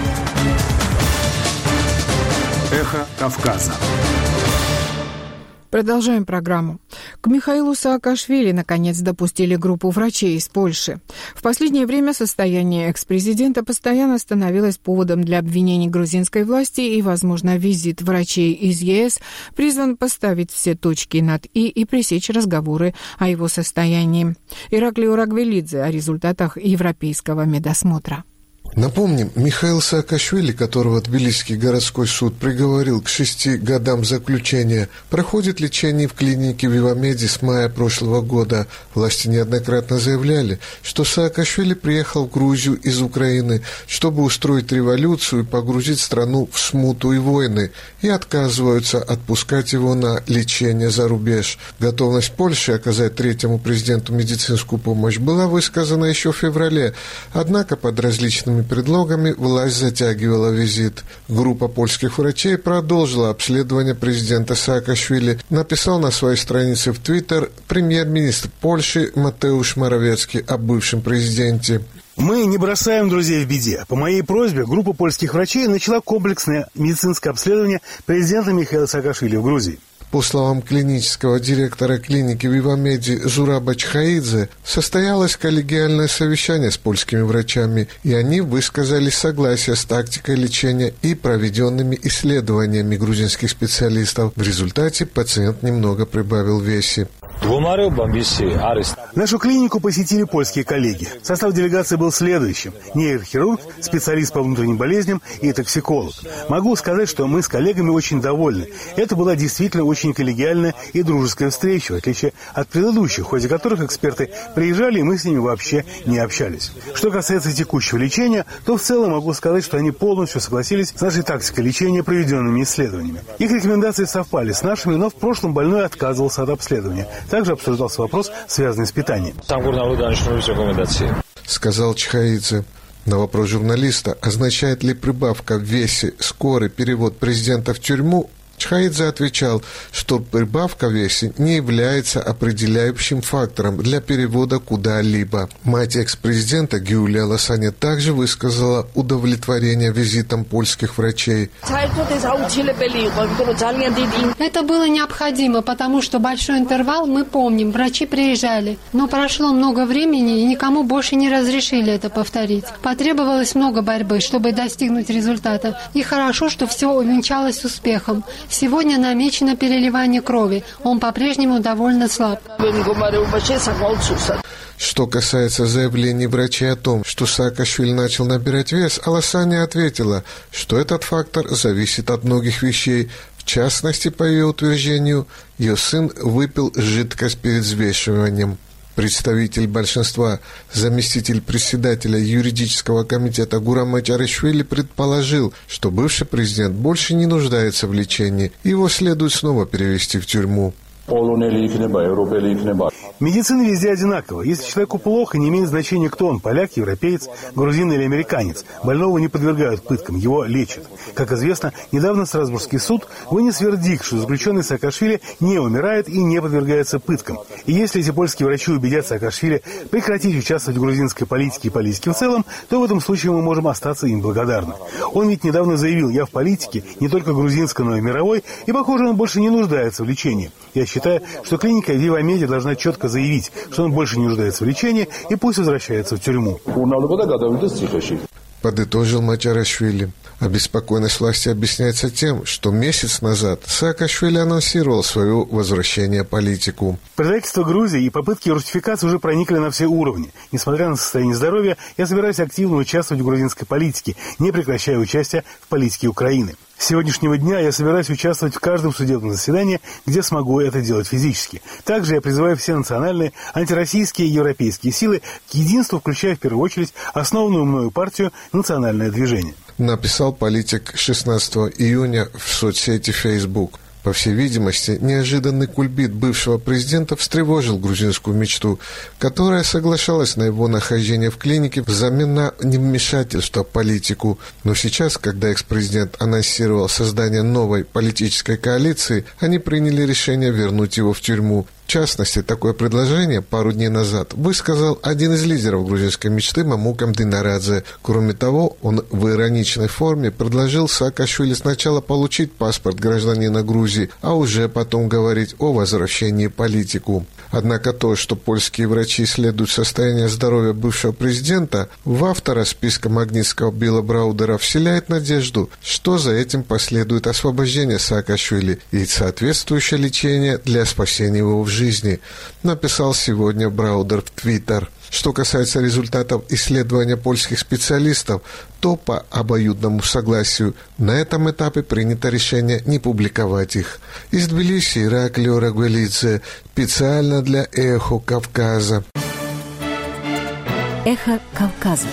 Эхо Кавказа. Продолжаем программу. К Михаилу Саакашвили наконец допустили группу врачей из Польши. В последнее время состояние экс-президента постоянно становилось поводом для обвинений грузинской власти, и, возможно, визит врачей из ЕС призван поставить все точки над «и» и пресечь разговоры о его состоянии. Ираклио Рагвелидзе о результатах европейского медосмотра. Напомним, Михаил Саакашвили, которого Тбилисский городской суд приговорил к шести годам заключения, проходит лечение в клинике Вивамеди с мая прошлого года. Власти неоднократно заявляли, что Саакашвили приехал в Грузию из Украины, чтобы устроить революцию и погрузить страну в смуту и войны, и отказываются отпускать его на лечение за рубеж. Готовность Польши оказать третьему президенту медицинскую помощь была высказана еще в феврале, однако под различными предлогами власть затягивала визит. Группа польских врачей продолжила обследование президента Саакашвили, написал на своей странице в Твиттер премьер-министр Польши Матеуш Моровецкий о бывшем президенте. Мы не бросаем друзей в беде. По моей просьбе группа польских врачей начала комплексное медицинское обследование президента Михаила Саакашвили в Грузии. По словам клинического директора клиники Вивамеди Зураба Чхаидзе, состоялось коллегиальное совещание с польскими врачами, и они высказали согласие с тактикой лечения и проведенными исследованиями грузинских специалистов. В результате пациент немного прибавил в весе. Нашу клинику посетили польские коллеги. Состав делегации был следующим: нейрохирург, специалист по внутренним болезням и токсиколог. Могу сказать, что мы с коллегами очень довольны. Это была действительно очень коллегиальная и дружеская встреча, в отличие от предыдущих, в ходе которых эксперты приезжали, и мы с ними вообще не общались. Что касается текущего лечения, то в целом могу сказать, что они полностью согласились с нашей тактикой лечения, проведенными исследованиями. Их рекомендации совпали с нашими, но в прошлом больной отказывался от обследования. Также обсуждался вопрос, связанный с питанием. Сказал Чхаидзе. На вопрос журналиста, означает ли прибавка в весе скорый перевод президента в тюрьму, Чхаидзе отвечал, что прибавка в весе не является определяющим фактором для перевода куда-либо. Мать экс-президента Гиулия Ласаня также высказала удовлетворение визитом польских врачей. Это было необходимо, потому что большой интервал, мы помним, врачи приезжали. Но прошло много времени, и никому больше не разрешили это повторить. Потребовалось много борьбы, чтобы достигнуть результата. И хорошо, что все увенчалось успехом. Сегодня намечено переливание крови. Он по-прежнему довольно слаб. Что касается заявлений врачей о том, что Саакашвили начал набирать вес, Аласаня ответила, что этот фактор зависит от многих вещей. В частности, по ее утверждению, ее сын выпил жидкость перед взвешиванием. Представитель большинства, заместитель председателя юридического комитета Гурам Мачаришвили предположил, что бывший президент больше не нуждается в лечении, его следует снова перевести в тюрьму. Медицина везде одинакова. Если человеку плохо, не имеет значения, кто он – поляк, европеец, грузин или американец. Больного не подвергают пыткам, его лечат. Как известно, недавно Страсбургский суд вынес вердикт, что заключенный Саакашвили не умирает и не подвергается пыткам. И если эти польские врачи убедят Саакашвили прекратить участвовать в грузинской политике и политике в целом, то в этом случае мы можем остаться им благодарны. Он ведь недавно заявил: «Я в политике, не только грузинской, но и мировой», и, похоже, он больше не нуждается в лечении. Я считаю, что клиника Вивамеди должна четко заявить, что он больше не нуждается в лечении, и пусть возвращается в тюрьму. Подытожил Мачаришвили. Обеспокоенность власти объясняется тем, что месяц назад Саакашвили анонсировал свое возвращение в политику. Предательство Грузии и попытки русификации уже проникли на все уровни. Несмотря на состояние здоровья, я собираюсь активно участвовать в грузинской политике, не прекращая участия в политике Украины. С сегодняшнего дня я собираюсь участвовать в каждом судебном заседании, где смогу это делать физически. Также я призываю все национальные, антироссийские и европейские силы к единству, включая в первую очередь основанную мною партию «Национальное движение». Написал политик шестнадцатого июня в соцсети Facebook. По всей видимости, неожиданный кульбит бывшего президента встревожил грузинскую мечту, которая соглашалась на его нахождение в клинике взамен на невмешательство в политику. Но сейчас, когда экс-президент анонсировал создание новой политической коалиции, они приняли решение вернуть его в тюрьму. В частности, такое предложение пару дней назад высказал один из лидеров грузинской мечты Мамукам Динарадзе. Кроме того, он в ироничной форме предложил Саакашвили сначала получить паспорт гражданина Грузии, а уже потом говорить о возвращении политику. Однако то, что польские врачи исследуют состояние здоровья бывшего президента, в автора списка Магнитского Билла Браудера вселяет надежду, что за этим последует освобождение Саакашвили и соответствующее лечение для спасения его в жизни, написал сегодня Браудер в Твиттер. Что касается результатов исследования польских специалистов, то по обоюдному согласию на этом этапе принято решение не публиковать их. Из Тбилиси Ираклий Орагвелидзе, специально для «Эхо Кавказа». «Эхо Кавказа».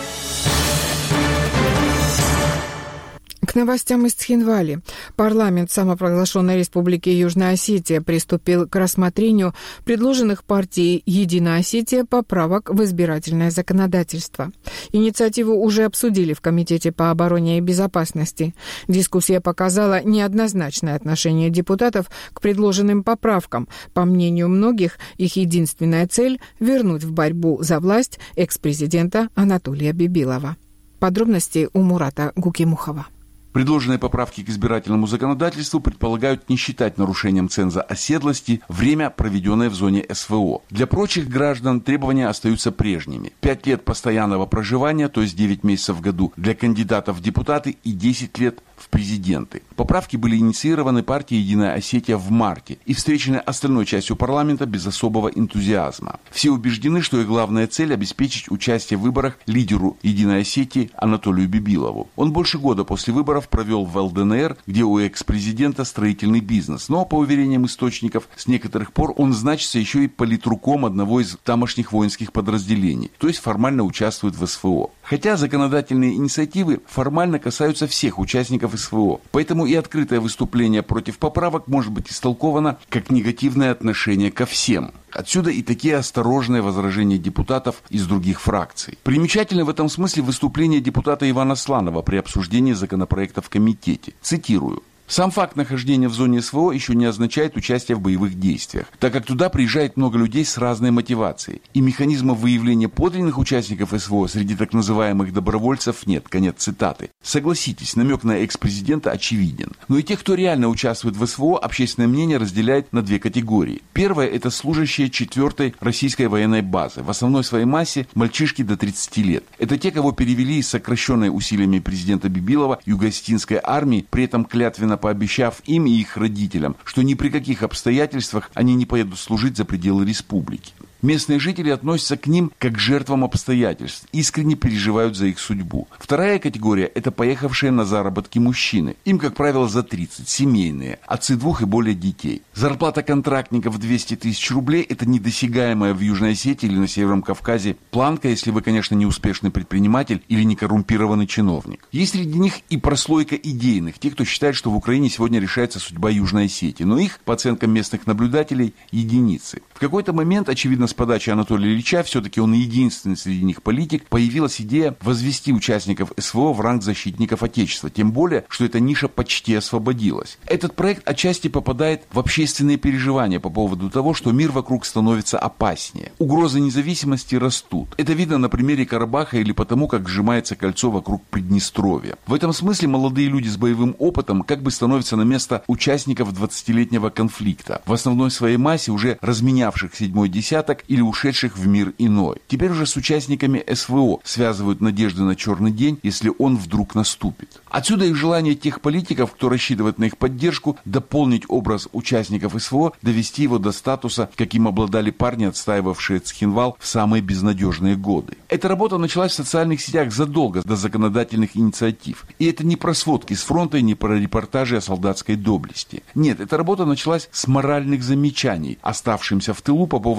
К новостям из Цхинвали. Парламент самопровозглашенной Республики Южная Осетия приступил к рассмотрению предложенных партией «Единая Осетия» поправок в избирательное законодательство. Инициативу уже обсудили в Комитете по обороне и безопасности. Дискуссия показала неоднозначное отношение депутатов к предложенным поправкам. По мнению многих, их единственная цель – вернуть в борьбу за власть экс-президента Анатолия Бибилова. Подробности у Мурата Гукимухова. Предложенные поправки к избирательному законодательству предполагают не считать нарушением ценза оседлости время, проведенное в зоне СВО. Для прочих граждан требования остаются прежними. Пять лет постоянного проживания, то есть девять месяцев в году, для кандидатов в депутаты и десять лет в президенты. Поправки были инициированы партией «Единая Осетия» в марте и встречены остальной частью парламента без особого энтузиазма. Все убеждены, что их главная цель – обеспечить участие в выборах лидеру «Единой Осетии» Анатолию Бибилову. Он больше года после выборов провел в ЛДНР, где у экс-президента строительный бизнес. Но, по уверениям источников, с некоторых пор он значится еще и политруком одного из тамошних воинских подразделений, то есть формально участвует в СВО. Хотя законодательные инициативы формально касаются всех участников СВО, поэтому и открытое выступление против поправок может быть истолковано как негативное отношение ко всем. Отсюда и такие осторожные возражения депутатов из других фракций. Примечательно в этом смысле выступление депутата Ивана Сланова при обсуждении законопроекта в комитете. Цитирую. Сам факт нахождения в зоне СВО еще не означает участие в боевых действиях, так как туда приезжает много людей с разной мотивацией. И механизмов выявления подлинных участников СВО среди так называемых добровольцев нет. Конец цитаты. Согласитесь, намек на экс-президента очевиден. Но и тех, кто реально участвует в СВО, общественное мнение разделяет на две категории. Первая – это служащие четвертой российской военной базы. В основной своей массе мальчишки до тридцати лет. Это те, кого перевели из сокращенной усилиями президента Бибилова Юго-Осетинской армии, при этом клятвенно пообещав им и их родителям, что ни при каких обстоятельствах они не поедут служить за пределы республики. Местные жители относятся к ним как к жертвам обстоятельств, искренне переживают за их судьбу. Вторая категория – это поехавшие на заработки мужчины. Им, как правило, за тридцать, семейные, отцы двух и более детей. Зарплата контрактников двести тысяч рублей – это недосягаемая в Южной Осетии или на Северном Кавказе планка, если вы, конечно, не успешный предприниматель или не коррумпированный чиновник. Есть среди них и прослойка идейных, те, кто считает, что в Украине сегодня решается судьба Южной Осетии, но их, по оценкам местных наблюдателей, единицы. В какой-то момент, очевидно, с подачи Анатолия Ильича, все-таки он единственный среди них политик, появилась идея возвести участников СВО в ранг защитников Отечества, тем более, что эта ниша почти освободилась. Этот проект отчасти попадает в общественные переживания по поводу того, что мир вокруг становится опаснее. Угрозы независимости растут. Это видно на примере Карабаха или потому, как сжимается кольцо вокруг Приднестровья. В этом смысле молодые люди с боевым опытом как бы становятся на место участников двадцатилетнего конфликта, в основной своей массе уже разменявших седьмой десяток или ушедших в мир иной. Теперь уже с участниками СВО связывают надежды на черный день, если он вдруг наступит. Отсюда и желание тех политиков, кто рассчитывает на их поддержку, дополнить образ участников СВО, довести его до статуса, каким обладали парни, отстаивавшие Цхинвал в самые безнадежные годы. Эта работа началась в социальных сетях задолго до законодательных инициатив. И это не про сводки с фронта и не про репортажи о солдатской доблести. Нет, эта работа началась с моральных замечаний, оставшимся в тылу по поводу того,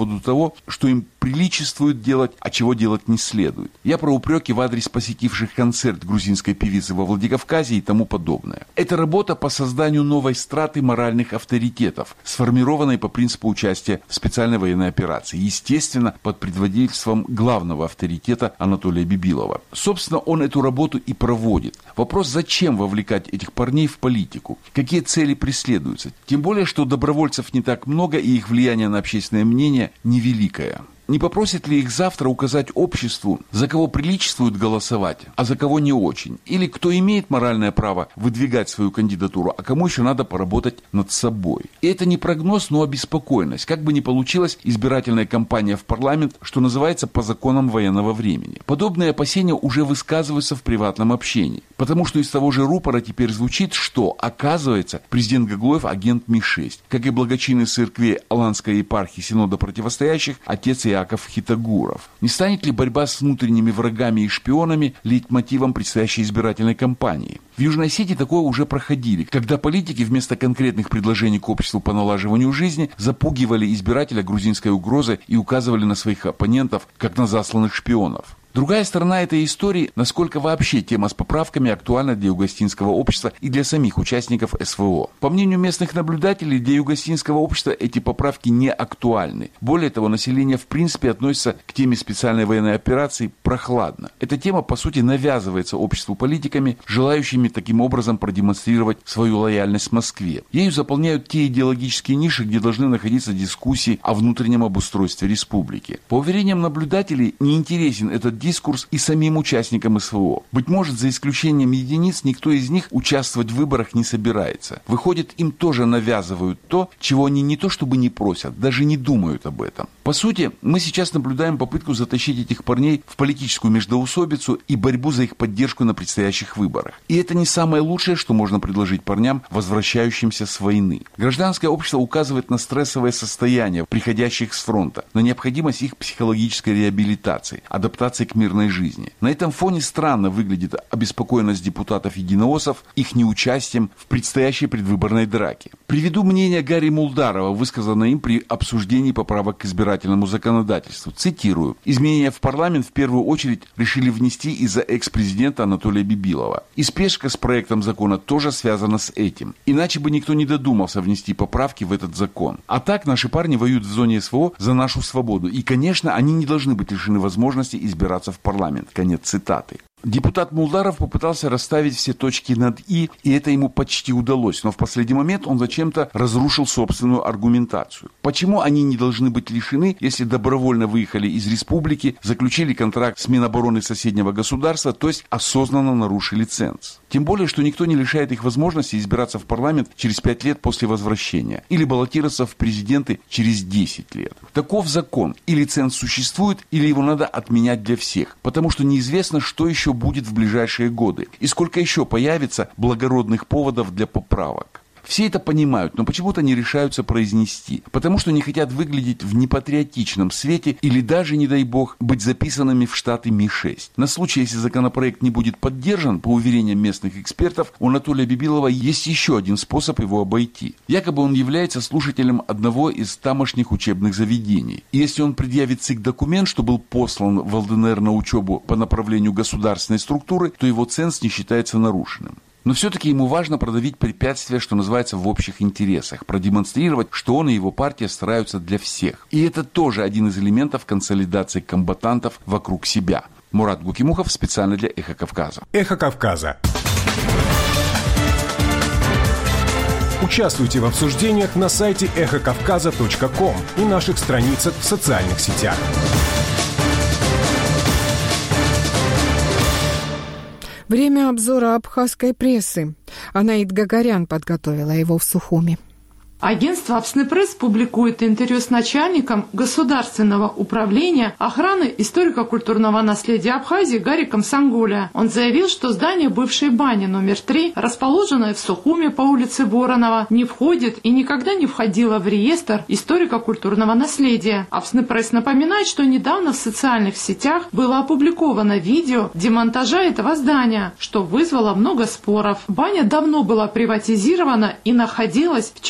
того, что им приличествует делать, а чего делать не следует. Я про упреки в адрес посетивших концерт грузинской певицы во Владикавказе и тому подобное. Это работа по созданию новой страты моральных авторитетов, сформированной по принципу участия в специальной военной операции, естественно, под предводительством главного авторитета Анатолия Бибилова. Собственно, он эту работу и проводит. Вопрос, зачем вовлекать этих парней в политику? Какие цели преследуются? Тем более, что добровольцев не так много, и их влияние на общественное мнение невеликое. Не попросит ли их завтра указать обществу, за кого приличествует голосовать, а за кого не очень? Или кто имеет моральное право выдвигать свою кандидатуру, а кому еще надо поработать над собой? И это не прогноз, но обеспокоенность. Как бы ни получилась избирательная кампания в парламент, что называется, по законам военного времени. Подобные опасения уже высказываются в приватном общении. Потому что из того же рупора теперь звучит, что, оказывается, президент Гаглоев агент Ми шесть. Как и благочинный церкви Аланской епархии Синода противостоящих, отец Иаков Хитагуров. Не станет ли борьба с внутренними врагами и шпионами лейтмотивом предстоящей избирательной кампании? В Южной Осетии такое уже проходили, когда политики вместо конкретных предложений к обществу по налаживанию жизни запугивали избирателя грузинской угрозой и указывали на своих оппонентов, как на засланных шпионов. Другая сторона этой истории, насколько вообще тема с поправками актуальна для югоостинского общества и для самих участников эс вэ о. По мнению местных наблюдателей, для югоостинского общества эти поправки не актуальны. Более того, население в принципе относится к теме специальной военной операции прохладно. Эта тема, по сути, навязывается обществу политиками, желающими таким образом продемонстрировать свою лояльность Москве. Ею заполняют те идеологические ниши, где должны находиться дискуссии о внутреннем обустройстве республики. По уверениям наблюдателей, неинтересен этот дискурс и самим участникам эс вэ о. Быть может, за исключением единиц, никто из них участвовать в выборах не собирается. Выходит, им тоже навязывают то, чего они не то чтобы не просят, даже не думают об этом. По сути, мы сейчас наблюдаем попытку затащить этих парней в политическую междоусобицу и борьбу за их поддержку на предстоящих выборах. И это не самое лучшее, что можно предложить парням, возвращающимся с войны. Гражданское общество указывает на стрессовое состояние приходящих с фронта, на необходимость их психологической реабилитации, адаптации к мирной жизни. На этом фоне странно выглядит обеспокоенность депутатов-единоосов их неучастием в предстоящей предвыборной драке. Приведу мнение Гарри Мулдарова, высказанное им при обсуждении поправок к избирательному законодательству. Цитирую. «Изменения в парламент в первую очередь решили внести из-за экс-президента Анатолия Бибилова. И спешка с проектом закона тоже связана с этим. Иначе бы никто не додумался внести поправки в этот закон. А так наши парни воюют в зоне эс вэ о за нашу свободу. И, конечно, они не должны быть лишены возможности избираться в парламент». Конец цитаты. Депутат Мулдаров попытался расставить все точки над «и», и это ему почти удалось, но в последний момент он зачем-то разрушил собственную аргументацию. Почему они не должны быть лишены, если добровольно выехали из республики, заключили контракт с Минобороны соседнего государства, то есть осознанно нарушили ценз? Тем более, что никто не лишает их возможности избираться в парламент через пять лет после возвращения или баллотироваться в президенты через десять лет. Таков закон. Или ценз существует, или его надо отменять для всех, потому что неизвестно, что еще будет в ближайшие годы и сколько еще появится благородных поводов для поправок. Все это понимают, но почему-то не решаются произнести, потому что не хотят выглядеть в непатриотичном свете или даже, не дай бог, быть записанными в штаты Ми шесть. На случай, если законопроект не будет поддержан, по уверениям местных экспертов, у Анатолия Бибилова есть еще один способ его обойти. Якобы он является слушателем одного из тамошних учебных заведений. И если он предъявит ЦИК документ, что был послан в эл дэ эн эр на учебу по направлению государственной структуры, то его ценз не считается нарушенным. Но все-таки ему важно продавить препятствия, что называется, в общих интересах, продемонстрировать, что он и его партия стараются для всех. И это тоже один из элементов консолидации комбатантов вокруг себя. Мурат Гукимухов специально для «Эхо Кавказа». «Эхо Кавказа». Участвуйте в обсуждениях на сайте эхо кавказа точка ком и наших страницах в социальных сетях. Время обзора абхазской прессы. Анаит Гагарян подготовила его в Сухуми. Агентство «Апснепресс» публикует интервью с начальником Государственного управления охраны историко-культурного наследия Абхазии Гариком Сангуля. Он заявил, что здание бывшей бани номер три, расположенное в Сухуме по улице Воронова, не входит и никогда не входило в реестр историко-культурного наследия. «Апснепресс» напоминает, что недавно в социальных сетях было опубликовано видео демонтажа этого здания, что вызвало много споров. Баня давно была приватизирована и находилась в частных руках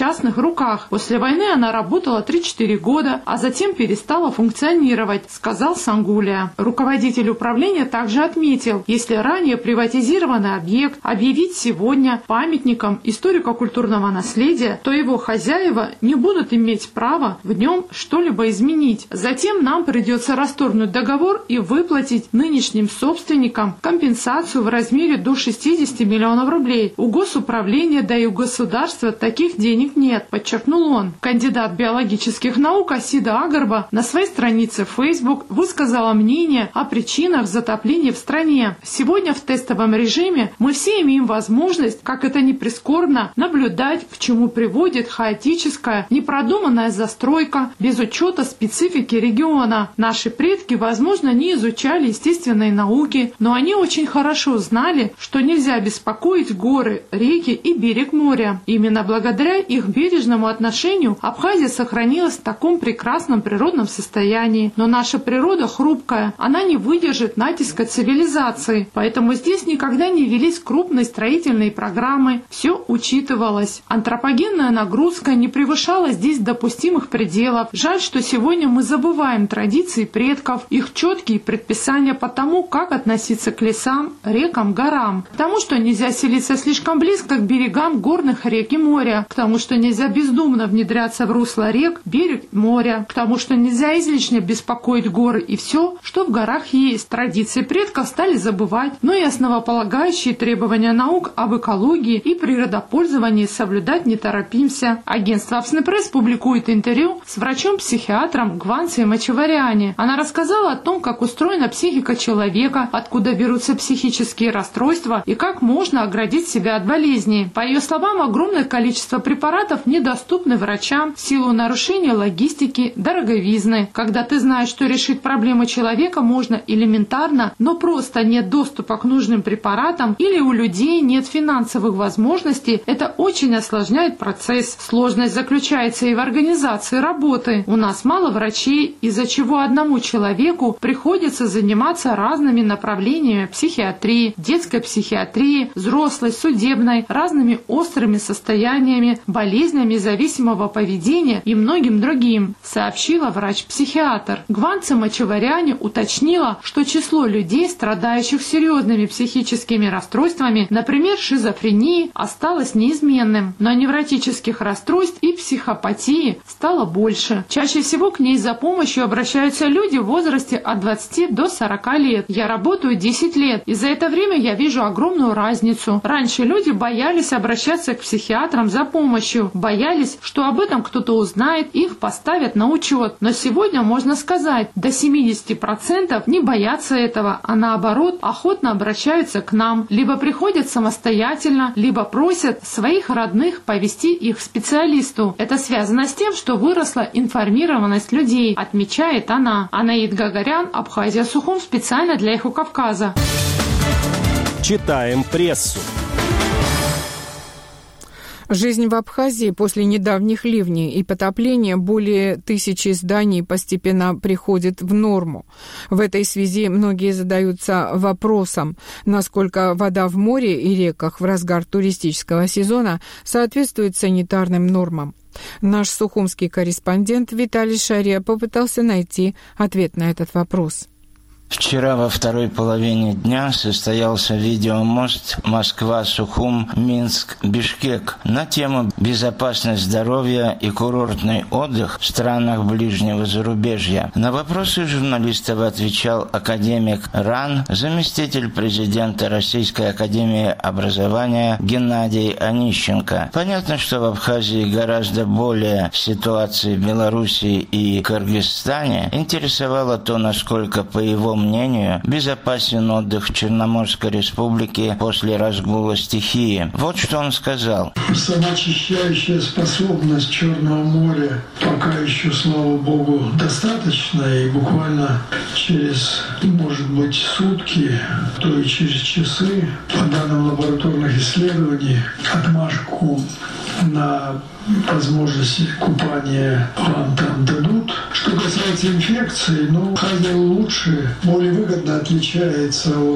руках. После войны она работала три-четыре года, а затем перестала функционировать, сказал Сангуля. Руководитель управления также отметил, если ранее приватизированный объект объявить сегодня памятником историко-культурного наследия, то его хозяева не будут иметь права в нем что-либо изменить. Затем нам придется расторгнуть договор и выплатить нынешним собственникам компенсацию в размере до шестидесяти миллионов рублей. У госуправления, да и у государства таких денег нет, подчеркнул он. Кандидат биологических наук Асида Агарба на своей странице в Facebook высказала мнение о причинах затопления в стране. Сегодня в тестовом режиме мы все имеем возможность, как это ни прискорбно, наблюдать, к чему приводит хаотическая, непродуманная застройка без учета специфики региона. Наши предки, возможно, не изучали естественные науки, но они очень хорошо знали, что нельзя беспокоить горы, реки и берег моря. Именно благодаря их бережному отношению Абхазия сохранилась в таком прекрасном природном состоянии. Но наша природа хрупкая, она не выдержит натиска цивилизации, поэтому здесь никогда не велись крупные строительные программы, все учитывалось. Антропогенная нагрузка не превышала здесь допустимых пределов. Жаль, что сегодня мы забываем традиции предков, их четкие предписания по тому, как относиться к лесам, рекам, горам, к тому, что нельзя селиться слишком близко к берегам горных рек и моря, к тому, что нельзя бездумно внедряться в русло рек, берег, моря, к тому, что нельзя излишне беспокоить горы и все, что в горах есть. Традиции предков стали забывать, но и основополагающие требования наук об экологии и природопользовании соблюдать не торопимся. Агентство «Апснепресс» публикует интервью с врачом-психиатром Гванцией Мачеваряне. Она рассказала о том, как устроена психика человека, откуда берутся психические расстройства и как можно оградить себя от болезней. По ее словам, огромное количество препаратов недоступны врачам в силу нарушения логистики, дороговизны. Когда ты знаешь, что решить проблемы человека можно элементарно, но просто нет доступа к нужным препаратам или у людей нет финансовых возможностей, это очень осложняет процесс. Сложность заключается и в организации работы. У нас мало врачей, из-за чего одному человеку приходится заниматься разными направлениями психиатрии, детской психиатрии, взрослой, судебной, разными острыми состояниями, болезнями зависимого поведения и многим другим, сообщила врач-психиатр. Гванция Мачеваряне уточнила, что число людей, страдающих серьезными психическими расстройствами, например, шизофренией, осталось неизменным, но невротических расстройств и психопатии стало больше. Чаще всего к ней за помощью обращаются люди в возрасте от двадцати до сорока лет. Я работаю десять лет, и за это время я вижу огромную разницу. Раньше люди боялись обращаться к психиатрам за помощью, боялись, что об этом кто-то узнает, их поставят на учет. Но сегодня можно сказать, до семидесяти процентов не боятся этого, а наоборот охотно обращаются к нам, либо приходят самостоятельно, либо просят своих родных повести их к специалисту. Это связано с тем, что выросла информированность людей, отмечает она. Анаид Гагарян, Абхазия Сухум, специально для Эхо Кавказа. Читаем прессу. Жизнь в Абхазии после недавних ливней и потопления более тысячи зданий постепенно приходит в норму. В этой связи многие задаются вопросом, насколько вода в море и реках в разгар туристического сезона соответствует санитарным нормам. Наш сухумский корреспондент Виталий Шария попытался найти ответ на этот вопрос. Вчера во второй половине дня состоялся видеомост Москва-Сухум-Минск-Бишкек на тему «Безопасность здоровья и курортный отдых в странах ближнего зарубежья». На вопросы журналистов отвечал академик РАН, заместитель президента Российской академии образования Геннадий Онищенко. Понятно, что в Абхазии гораздо более ситуации в Белоруссии и Кыргызстане интересовало то, насколько, по его мнению, безопасен отдых в Черноморской республике после разгула стихии. Вот что он сказал. Самоочищающая способность Черного моря пока еще, слава богу, достаточно, и буквально через, может быть, сутки, то и через часы, по данным лабораторных исследований, отмашку на возможности купания вам там дадут. Что касается инфекции, ну, Абхазия лучше, более выгодно отличается от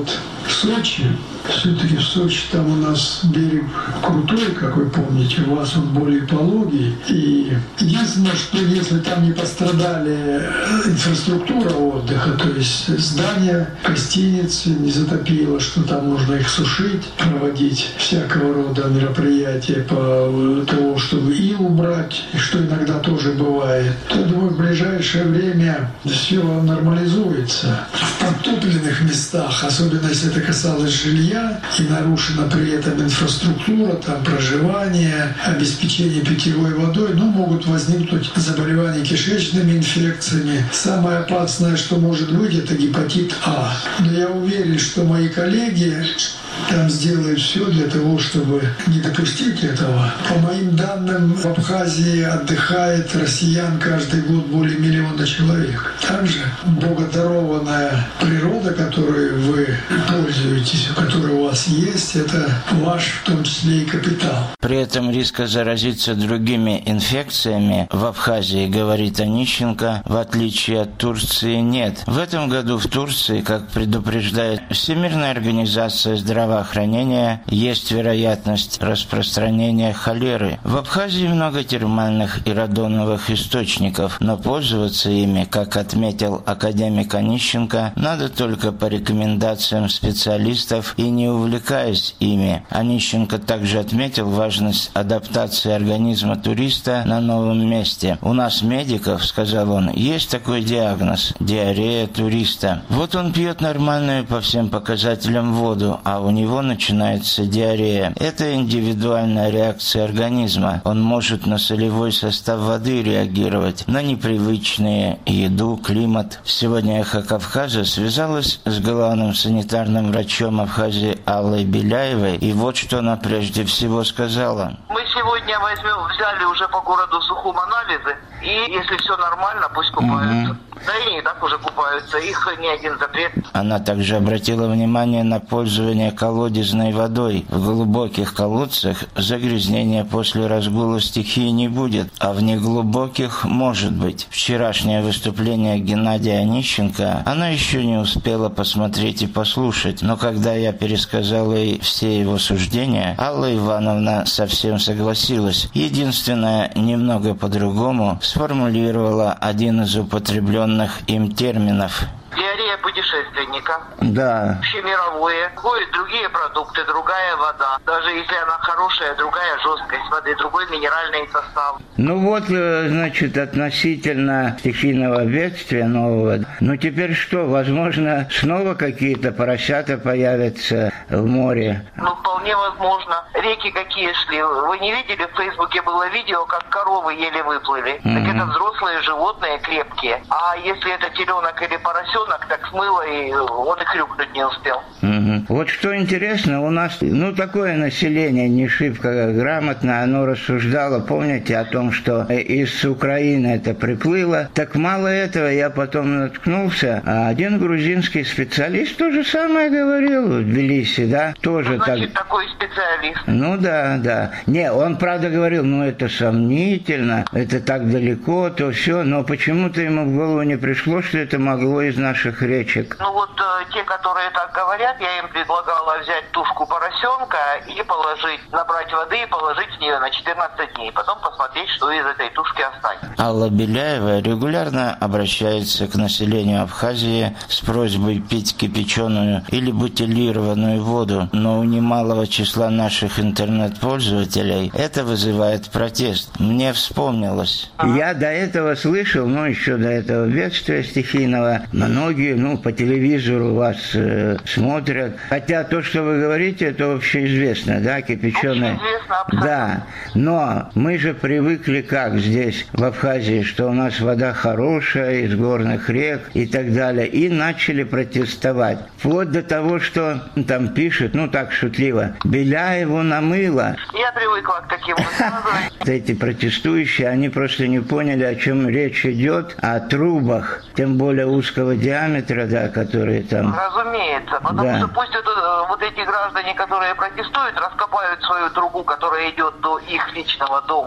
в Сочи. Все-таки в Сочи там у нас берег крутой, как вы помните, у вас он более пологий. И единственное, что если там не пострадали инфраструктура отдыха, то есть здания, гостиницы не затопило, что там можно их сушить, проводить всякого рода мероприятия по того, чтобы ил убрать, и что иногда тоже бывает, то, думаю, в ближайшее время все нормализуется. В подтопленных местах, особенно если это касалось жилья, и нарушена при этом инфраструктура, там проживание, обеспечение питьевой водой, ну, могут возникнуть заболевания кишечными инфекциями. Самое опасное, что может быть, это гепатит А. Но я уверен, что мои коллеги там сделают все для того, чтобы не допустить этого. По моим данным, в Абхазии отдыхает россиян каждый год более миллиона человек. Также богодарованная природа, которой вы пользуетесь, которая у вас есть, это ваш, в том числе, и капитал. При этом риска заразиться другими инфекциями в Абхазии, говорит Онищенко, в отличие от Турции, нет. В этом году в Турции, как предупреждает Всемирная организация здравоохранения, здравоохранения, есть вероятность распространения холеры. В Абхазии много термальных и радоновых источников, но пользоваться ими, как отметил академик Онищенко, надо только по рекомендациям специалистов и не увлекаясь ими. Онищенко также отметил важность адаптации организма туриста на новом месте. У нас, медиков, сказал он, есть такой диагноз – диарея туриста. Вот он пьет нормальную по всем показателям воду, а у него начинается диарея. Это индивидуальная реакция организма. Он может на солевой состав воды реагировать, на непривычные еду, климат. Сегодня «Эхо Кавказа» связалась с главным санитарным врачом Абхазии Аллой Беляевой, и вот что она прежде всего сказала. Мы сегодня возьмем, взяли уже по городу Сухум анализы, и если все нормально, пусть купаются. Угу. Да и не так уже купаются, их ни один запрет. Она также обратила внимание на пользование колодезной водой. В глубоких колодцах загрязнения после разгула стихии не будет, а в неглубоких может быть. Вчерашнее выступление Геннадия Онищенко она еще не успела посмотреть и послушать, но когда я пересказал ей все его суждения, Алла Ивановна совсем согласилась. Единственное, немного по-другому сформулировала один из употребленных им терминов. Диарея путешественника. Да. Общемировое. Ходят другие продукты, другая вода. Даже если она хорошая, другая жесткость воды, другой минеральный состав. Ну вот, значит, относительно стихийного бедствия нового. Ну теперь что, возможно, снова какие-то поросята появятся в море? Ну, вполне возможно. Реки какие шли. Вы не видели, в Фейсбуке было видео, как коровы еле выплыли? Mm-hmm. Так это взрослые животные, крепкие. А если это теленок или поросенок, так смыло, и он и хрюкнуть не успел. Угу. Вот что интересно, у нас, ну, такое население не шибко грамотно, оно рассуждало, помните, о том, что из Украины это приплыло. Так мало этого, я потом наткнулся, а один грузинский специалист то же самое говорил в Тбилиси, да, тоже ну, значит, так. такой специалист. Ну да, да. Не, он правда говорил, ну это сомнительно, это так далеко, то все, но почему-то ему в голову не пришло, что это могло из наших речек. Ну вот э, те, которые так говорят, я им предлагала взять тушку поросенка и положить, набрать воды и положить в нее на четырнадцать дней. Потом посмотреть, что из этой тушки останется. Алла Беляева регулярно обращается к населению Абхазии с просьбой пить кипяченую или бутилированную воду, но у немалого числа наших интернет-пользователей это вызывает протест. Мне вспомнилось. А? Я до этого слышал, ну еще до этого бедствия стихийного, многие, ну, по телевизору вас э, смотрят. Хотя то, что вы говорите, это общеизвестно, да, кипяченое. Общеизвестно, да, но мы же привыкли как здесь, в Абхазии, что у нас вода хорошая, из горных рек и так далее, и начали протестовать. Вплоть до того, что там пишут, ну, так шутливо, Беляеву намыло. Я привыкла к таким высказываниям. Эти протестующие, они просто не поняли, о чем речь идет, о трубах, тем более узкого диаметра, да, которые там... Разумеется, потому да. что пусть это, вот эти граждане, которые протестуют, раскопают свою трубу, которая идет до их личного дома.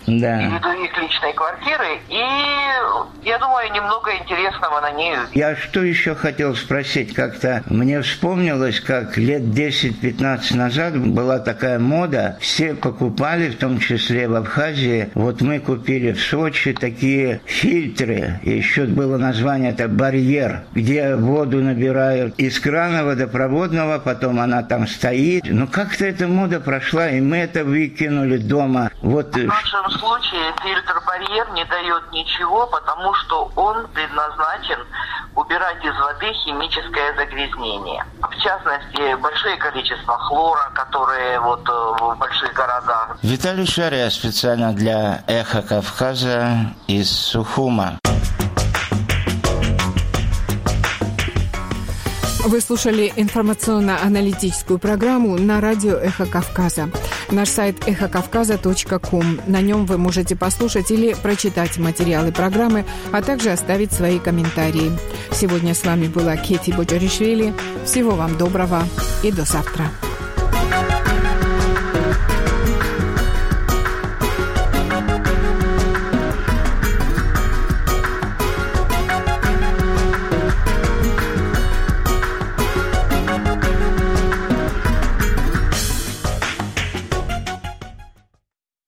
да. или их личной квартиры, и я думаю, немного интересного на ней. Я что еще хотел спросить, как-то мне вспомнилось, как лет десять-пятнадцать назад была такая мода, все покупали, в том числе в Абхазии, вот мы купили в Сочи такие фильтры, еще было название, это барьер, где воду набирают из крана водопроводного, потом она там стоит. Ну как-то эта мода прошла, и мы это выкинули дома. Вот. В нашем случае фильтр-барьер не дает ничего, потому что он предназначен убирать из воды химическое загрязнение. В частности, большое количество хлора, которые вот в больших городах. Виталий Шария специально для «Эхо Кавказа» из Сухума. Вы слушали информационно-аналитическую программу на радио «Эхо Кавказа». Наш сайт эхо кавказа точка ком. На нем вы можете послушать или прочитать материалы программы, а также оставить свои комментарии. Сегодня с вами была Кети Боджаришвили. Всего вам доброго и до завтра.